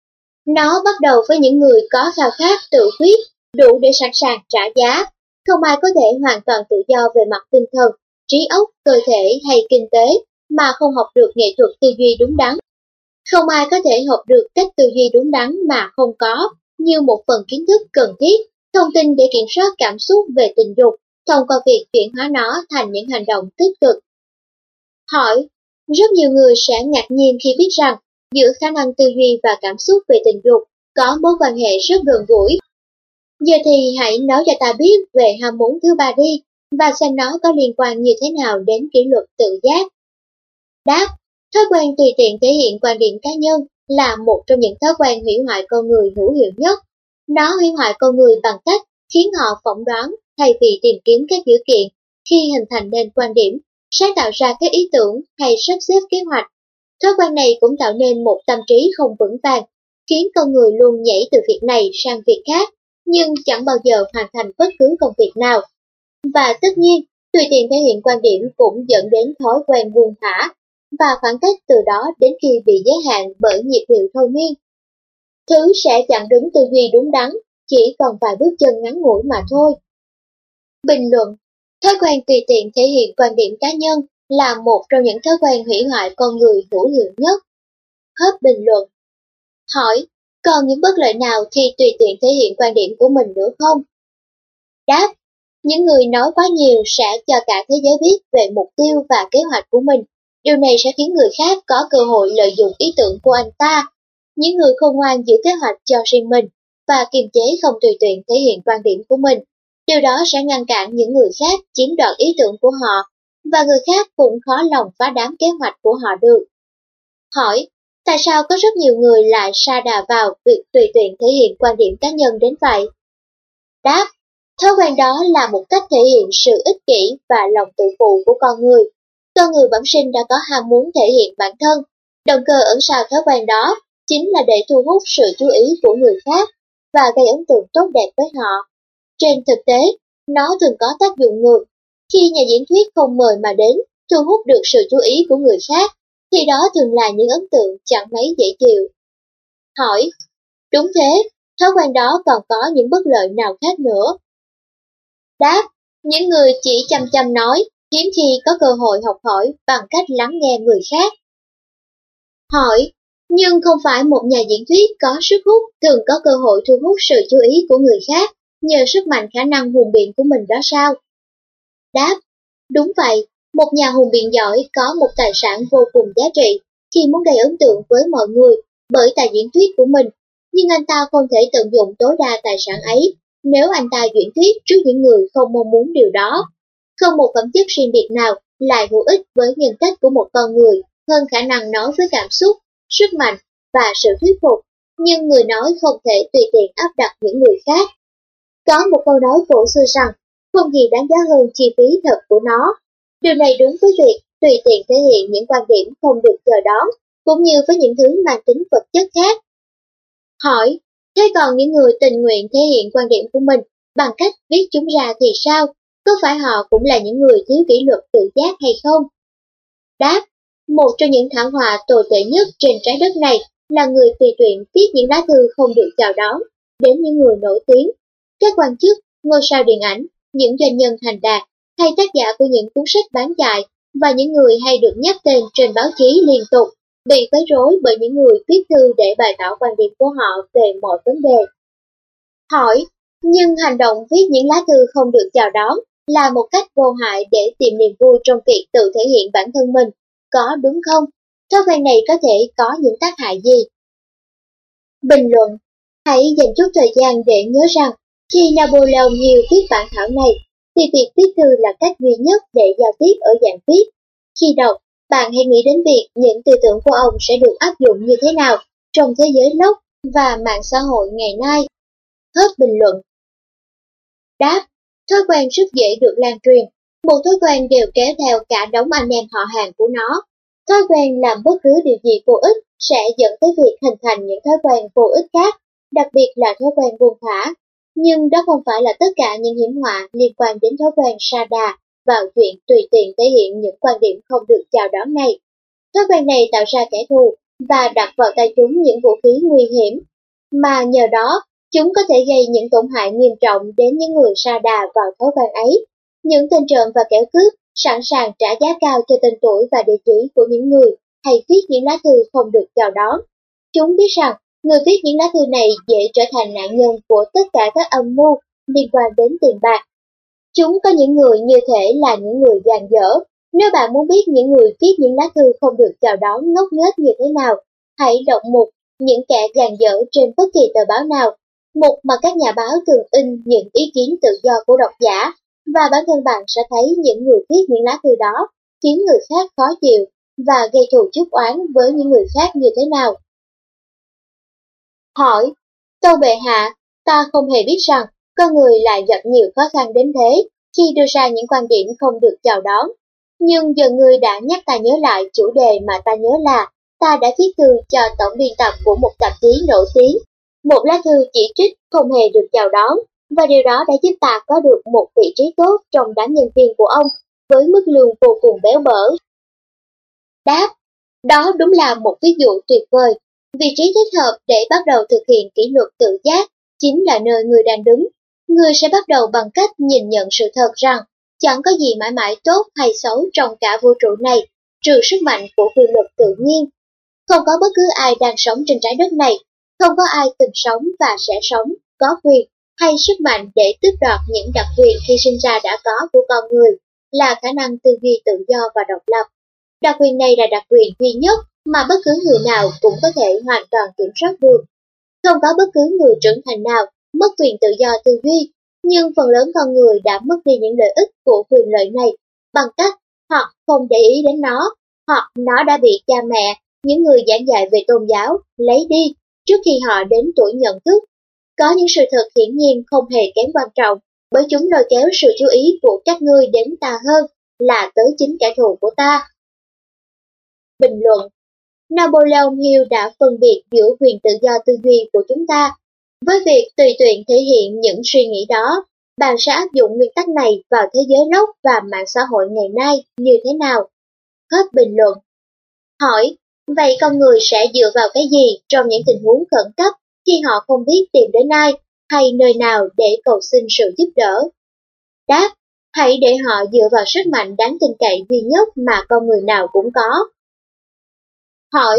Speaker 1: Nó bắt đầu với những người có khao khát tự quyết, đủ để sẵn sàng trả giá. Không ai có thể hoàn toàn tự do về mặt tinh thần, trí óc, cơ thể hay kinh tế mà không học được nghệ thuật tư duy đúng đắn. Không ai có thể học được cách tư duy đúng đắn mà không có, như một phần kiến thức cần thiết, thông tin để kiểm soát cảm xúc về tình dục, thông qua việc chuyển hóa nó thành những hành động tích cực. Hỏi, rất nhiều người sẽ ngạc nhiên khi biết rằng giữa khả năng tư duy và cảm xúc về tình dục có mối quan hệ rất gần gũi. Giờ thì hãy nói cho ta biết về ham muốn thứ ba đi, và xem nó có liên quan như thế nào đến kỷ luật tự giác. Đáp, thói quen tùy tiện thể hiện quan điểm cá nhân là một trong những thói quen hủy hoại con người hữu hiệu nhất. Nó hủy hoại con người bằng cách khiến họ phỏng đoán thay vì tìm kiếm các dữ kiện khi hình thành nên quan điểm, sáng tạo ra các ý tưởng hay sắp xếp kế hoạch. Thói quen này cũng tạo nên một tâm trí không vững vàng, khiến con người luôn nhảy từ việc này sang việc khác, nhưng chẳng bao giờ hoàn thành bất cứ công việc nào. Và tất nhiên, tùy tiện thể hiện quan điểm cũng dẫn đến thói quen buông thả, và khoảng cách từ đó đến khi bị giới hạn bởi nhịp điệu thôi miên. Thứ sẽ chặn đứng tư duy đúng đắn, chỉ còn vài bước chân ngắn ngủi mà thôi. Bình luận, thói quen tùy tiện thể hiện quan điểm cá nhân là một trong những thói quen hủy hoại con người hữu hiệu nhất. Hết bình luận. Hỏi, còn những bất lợi nào khi tùy tiện thể hiện quan điểm của mình nữa không? Đáp, những người nói quá nhiều sẽ cho cả thế giới biết về mục tiêu và kế hoạch của mình. Điều này sẽ khiến người khác có cơ hội lợi dụng ý tưởng của anh ta. Những người khôn ngoan giữ kế hoạch cho riêng mình và kiềm chế không tùy tiện thể hiện quan điểm của mình. Điều đó sẽ ngăn cản những người khác chiếm đoạt ý tưởng của họ, và người khác cũng khó lòng phá đám kế hoạch của họ được. Hỏi, tại sao có rất nhiều người lại sa đà vào việc tùy tiện thể hiện quan điểm cá nhân đến vậy? Đáp, thói quen đó là một cách thể hiện sự ích kỷ và lòng tự phụ của con người. Con người bẩm sinh đã có ham muốn thể hiện bản thân. Động cơ ẩn sau thói quen đó chính là để thu hút sự chú ý của người khác và gây ấn tượng tốt đẹp với họ. Trên thực tế, nó thường có tác dụng ngược. Khi nhà diễn thuyết không mời mà đến, thu hút được sự chú ý của người khác, thì đó thường là những ấn tượng chẳng mấy dễ chịu. Hỏi, đúng thế, thói quen đó còn có những bất lợi nào khác nữa? Đáp, những người chỉ chăm chăm nói, hiếm khi có cơ hội học hỏi bằng cách lắng nghe người khác. Hỏi, nhưng không phải một nhà diễn thuyết có sức hút thường có cơ hội thu hút sự chú ý của người khác nhờ sức mạnh khả năng hùng biện của mình đó sao? Đáp, đúng vậy, một nhà hùng biện giỏi có một tài sản vô cùng giá trị khi muốn gây ấn tượng với mọi người bởi tài diễn thuyết của mình, nhưng anh ta không thể tận dụng tối đa tài sản ấy nếu anh ta diễn thuyết trước những người không mong muốn điều đó. Không một phẩm chất riêng biệt nào lại hữu ích với nhân cách của một con người hơn khả năng nói với cảm xúc, sức mạnh và sự thuyết phục, nhưng người nói không thể tùy tiện áp đặt những người khác. Có một câu nói cổ xưa rằng, không gì đáng giá hơn chi phí thật của nó. Điều này đúng với việc tùy tiện thể hiện những quan điểm không được chờ đón, cũng như với những thứ mang tính vật chất khác. Hỏi, thế còn những người tình nguyện thể hiện quan điểm của mình bằng cách viết chúng ra thì sao? Có phải họ cũng là những người thiếu kỷ luật tự giác hay không? Đáp, một trong những thảm họa tồi tệ nhất trên trái đất này là người tùy tiện viết những lá thư không được chào đón đến những người nổi tiếng, các quan chức, ngôi sao điện ảnh, những doanh nhân thành đạt, hay tác giả của những cuốn sách bán chạy, và những người hay được nhắc tên trên báo chí liên tục, bị quấy rối bởi những người viết thư để bày tỏ quan điểm của họ về mọi vấn đề. Hỏi, nhưng hành động viết những lá thư không được chào đón là một cách vô hại để tìm niềm vui trong việc tự thể hiện bản thân mình, có đúng không? Thói quen này có thể có những tác hại gì? Bình luận, hãy dành chút thời gian để nhớ rằng, khi Napoleon Hill viết bản thảo này, thì việc viết thư là cách duy nhất để giao tiếp ở dạng viết. Khi đọc, bạn hãy nghĩ đến việc những tư tưởng của ông sẽ được áp dụng như thế nào trong thế giới blog và mạng xã hội ngày nay. Hết bình luận. Đáp, thói quen rất dễ được lan truyền. Một thói quen đều kéo theo cả đống anh em họ hàng của nó. Thói quen làm bất cứ điều gì vô ích sẽ dẫn tới việc hình thành những thói quen vô ích khác, đặc biệt là thói quen buông thả. Nhưng đó không phải là tất cả những hiểm họa liên quan đến thói quen sa đà vào chuyện tùy tiện thể hiện những quan điểm không được chào đón này. Thói quen này tạo ra kẻ thù và đặt vào tay chúng những vũ khí nguy hiểm, mà nhờ đó chúng có thể gây những tổn hại nghiêm trọng đến những người sa đà vào thói quen ấy. Những tên trộm và kẻ cướp sẵn sàng trả giá cao cho tên tuổi và địa chỉ của những người hay viết những lá thư không được chào đón. Chúng biết rằng người viết những lá thư này dễ trở thành nạn nhân của tất cả các âm mưu liên quan đến tiền bạc. Chúng có những người như thể là những người dàn dở. Nếu bạn muốn biết những người viết những lá thư không được chào đón ngốc nghếch như thế nào, hãy đọc mục những kẻ dàn dở trên bất kỳ tờ báo nào, mục mà các nhà báo thường in những ý kiến tự do của độc giả, và bản thân bạn sẽ thấy những người viết những lá thư đó khiến người khác khó chịu và gây thù chuốc oán với những người khác như thế nào. Hỏi, tâu bệ hạ, ta không hề biết rằng con người lại gặp nhiều khó khăn đến thế khi đưa ra những quan điểm không được chào đón. Nhưng giờ ngươi đã nhắc ta nhớ lại chủ đề mà ta nhớ là ta đã viết thư cho tổng biên tập của một tạp chí nổi tiếng. Một lá thư chỉ trích không hề được chào đón, và điều đó đã giúp ta có được một vị trí tốt trong đám nhân viên của ông, với mức lương vô cùng béo bở. Đáp, đó đúng là một ví dụ tuyệt vời. Vị trí thích hợp để bắt đầu thực hiện kỷ luật tự giác chính là nơi người đang đứng. Người sẽ bắt đầu bằng cách nhìn nhận sự thật rằng chẳng có gì mãi mãi tốt hay xấu trong cả vũ trụ này, trừ sức mạnh của quy luật tự nhiên. Không có bất cứ ai đang sống trên trái đất này, không có ai từng sống và sẽ sống, có quyền hay sức mạnh để tước đoạt những đặc quyền khi sinh ra đã có của con người, là khả năng tư duy tự do và độc lập. Đặc quyền này là đặc quyền duy nhất mà bất cứ người nào cũng có thể hoàn toàn kiểm soát được. Không có bất cứ người trưởng thành nào mất quyền tự do tư duy, nhưng phần lớn con người đã mất đi những lợi ích của quyền lợi này bằng cách hoặc không để ý đến nó, hoặc nó đã bị cha mẹ, những người giảng dạy về tôn giáo, lấy đi trước khi họ đến tuổi nhận thức. Có những sự thật hiển nhiên không hề kém quan trọng, bởi chúng lôi kéo sự chú ý của các ngươi đến ta hơn là tới chính kẻ thù của ta. Bình luận, Napoleon Hill đã phân biệt giữa quyền tự do tư duy của chúng ta với việc tùy tiện thể hiện những suy nghĩ đó. Bạn sẽ áp dụng nguyên tắc này vào thế giới blog và mạng xã hội ngày nay như thế nào? Hết bình luận. Hỏi, vậy con người sẽ dựa vào cái gì trong những tình huống khẩn cấp khi họ không biết tìm đến ai hay nơi nào để cầu xin sự giúp đỡ? Đáp, hãy để họ dựa vào sức mạnh đáng tin cậy duy nhất mà con người nào cũng có. Hỏi,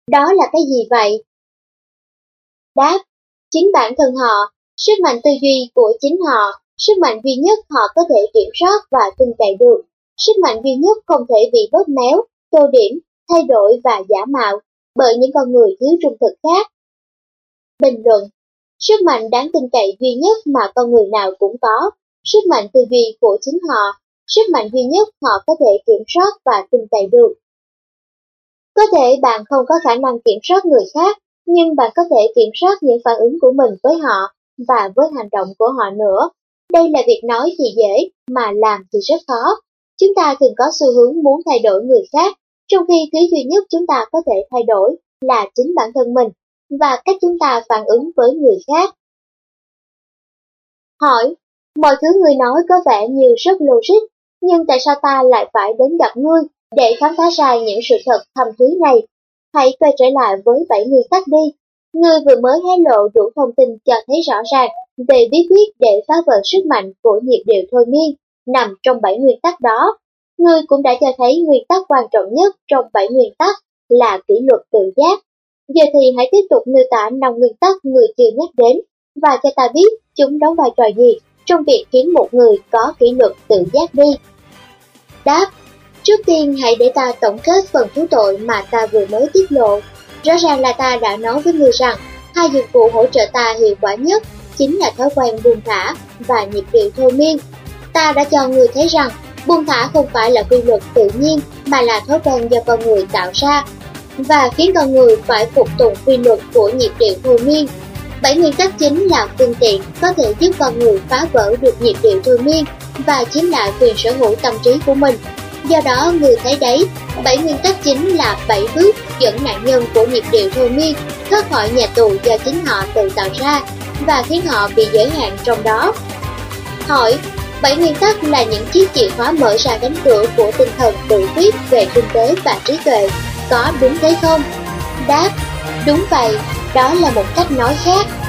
Speaker 1: Đó là cái gì vậy? Đáp, chính bản thân họ, sức mạnh tư duy của chính họ, sức mạnh duy nhất họ có thể kiểm soát và tin cậy được, sức mạnh duy nhất không thể bị bóp méo, tô điểm, thay đổi và giả mạo bởi những con người thiếu trung thực khác. Bình luận, sức mạnh đáng tin cậy duy nhất mà con người nào cũng có, sức mạnh tư duy của chính họ, sức mạnh duy nhất họ có thể kiểm soát và tin cậy được. Có thể bạn không có khả năng kiểm soát người khác, nhưng bạn có thể kiểm soát những phản ứng của mình với họ và với hành động của họ nữa. Đây là việc nói thì dễ, mà làm thì rất khó. Chúng ta thường có xu hướng muốn thay đổi người khác, trong khi thứ duy nhất chúng ta có thể thay đổi là chính bản thân mình và cách chúng ta phản ứng với người khác. Hỏi, mọi thứ ngươi nói có vẻ như rất logic, nhưng tại sao ta lại phải đến gặp ngươi để khám phá ra những sự thật thâm thúy này? Hãy quay trở lại với 7 nguyên tắc đi. Ngươi vừa mới hé lộ đủ thông tin cho thấy rõ ràng về bí quyết để phá vỡ sức mạnh của nhịp điệu thôi miên nằm trong 7 nguyên tắc đó. Ngươi cũng đã cho thấy nguyên tắc quan trọng nhất trong 7 nguyên tắc là kỷ luật tự giác. Giờ thì hãy tiếp tục miêu tả 5 nguyên tắc ngươi chưa nhắc đến và cho ta biết chúng đóng vai trò gì trong việc khiến một người có kỷ luật tự giác đi. Đáp, trước tiên hãy để ta tổng kết phần thú tội mà ta vừa mới tiết lộ. Rõ ràng là ta đã nói với ngươi rằng, hai dụng cụ hỗ trợ ta hiệu quả nhất chính là thói quen buông thả và nhịp điệu thôi miên. Ta đã cho ngươi thấy rằng, buông thả không phải là quy luật tự nhiên mà là thói quen do con người tạo ra, và khiến con người phải phục tùng quy luật của nhịp điệu thôi miên. 7 nguyên tắc chính là phương tiện có thể giúp con người phá vỡ được nhịp điệu thôi miên và chiếm lại quyền sở hữu tâm trí của mình. Do đó, người thấy đấy, 7 nguyên tắc chính là 7 bước dẫn nạn nhân của nhịp điệu thôi miên thoát khỏi nhà tù do chính họ tự tạo ra và khiến họ bị giới hạn trong đó. Hỏi, 7 nguyên tắc là những chiếc chìa khóa mở ra cánh cửa của tinh thần tự quyết về kinh tế và trí tuệ, có đúng thế không? Đáp, đúng vậy, đó là một cách nói khác.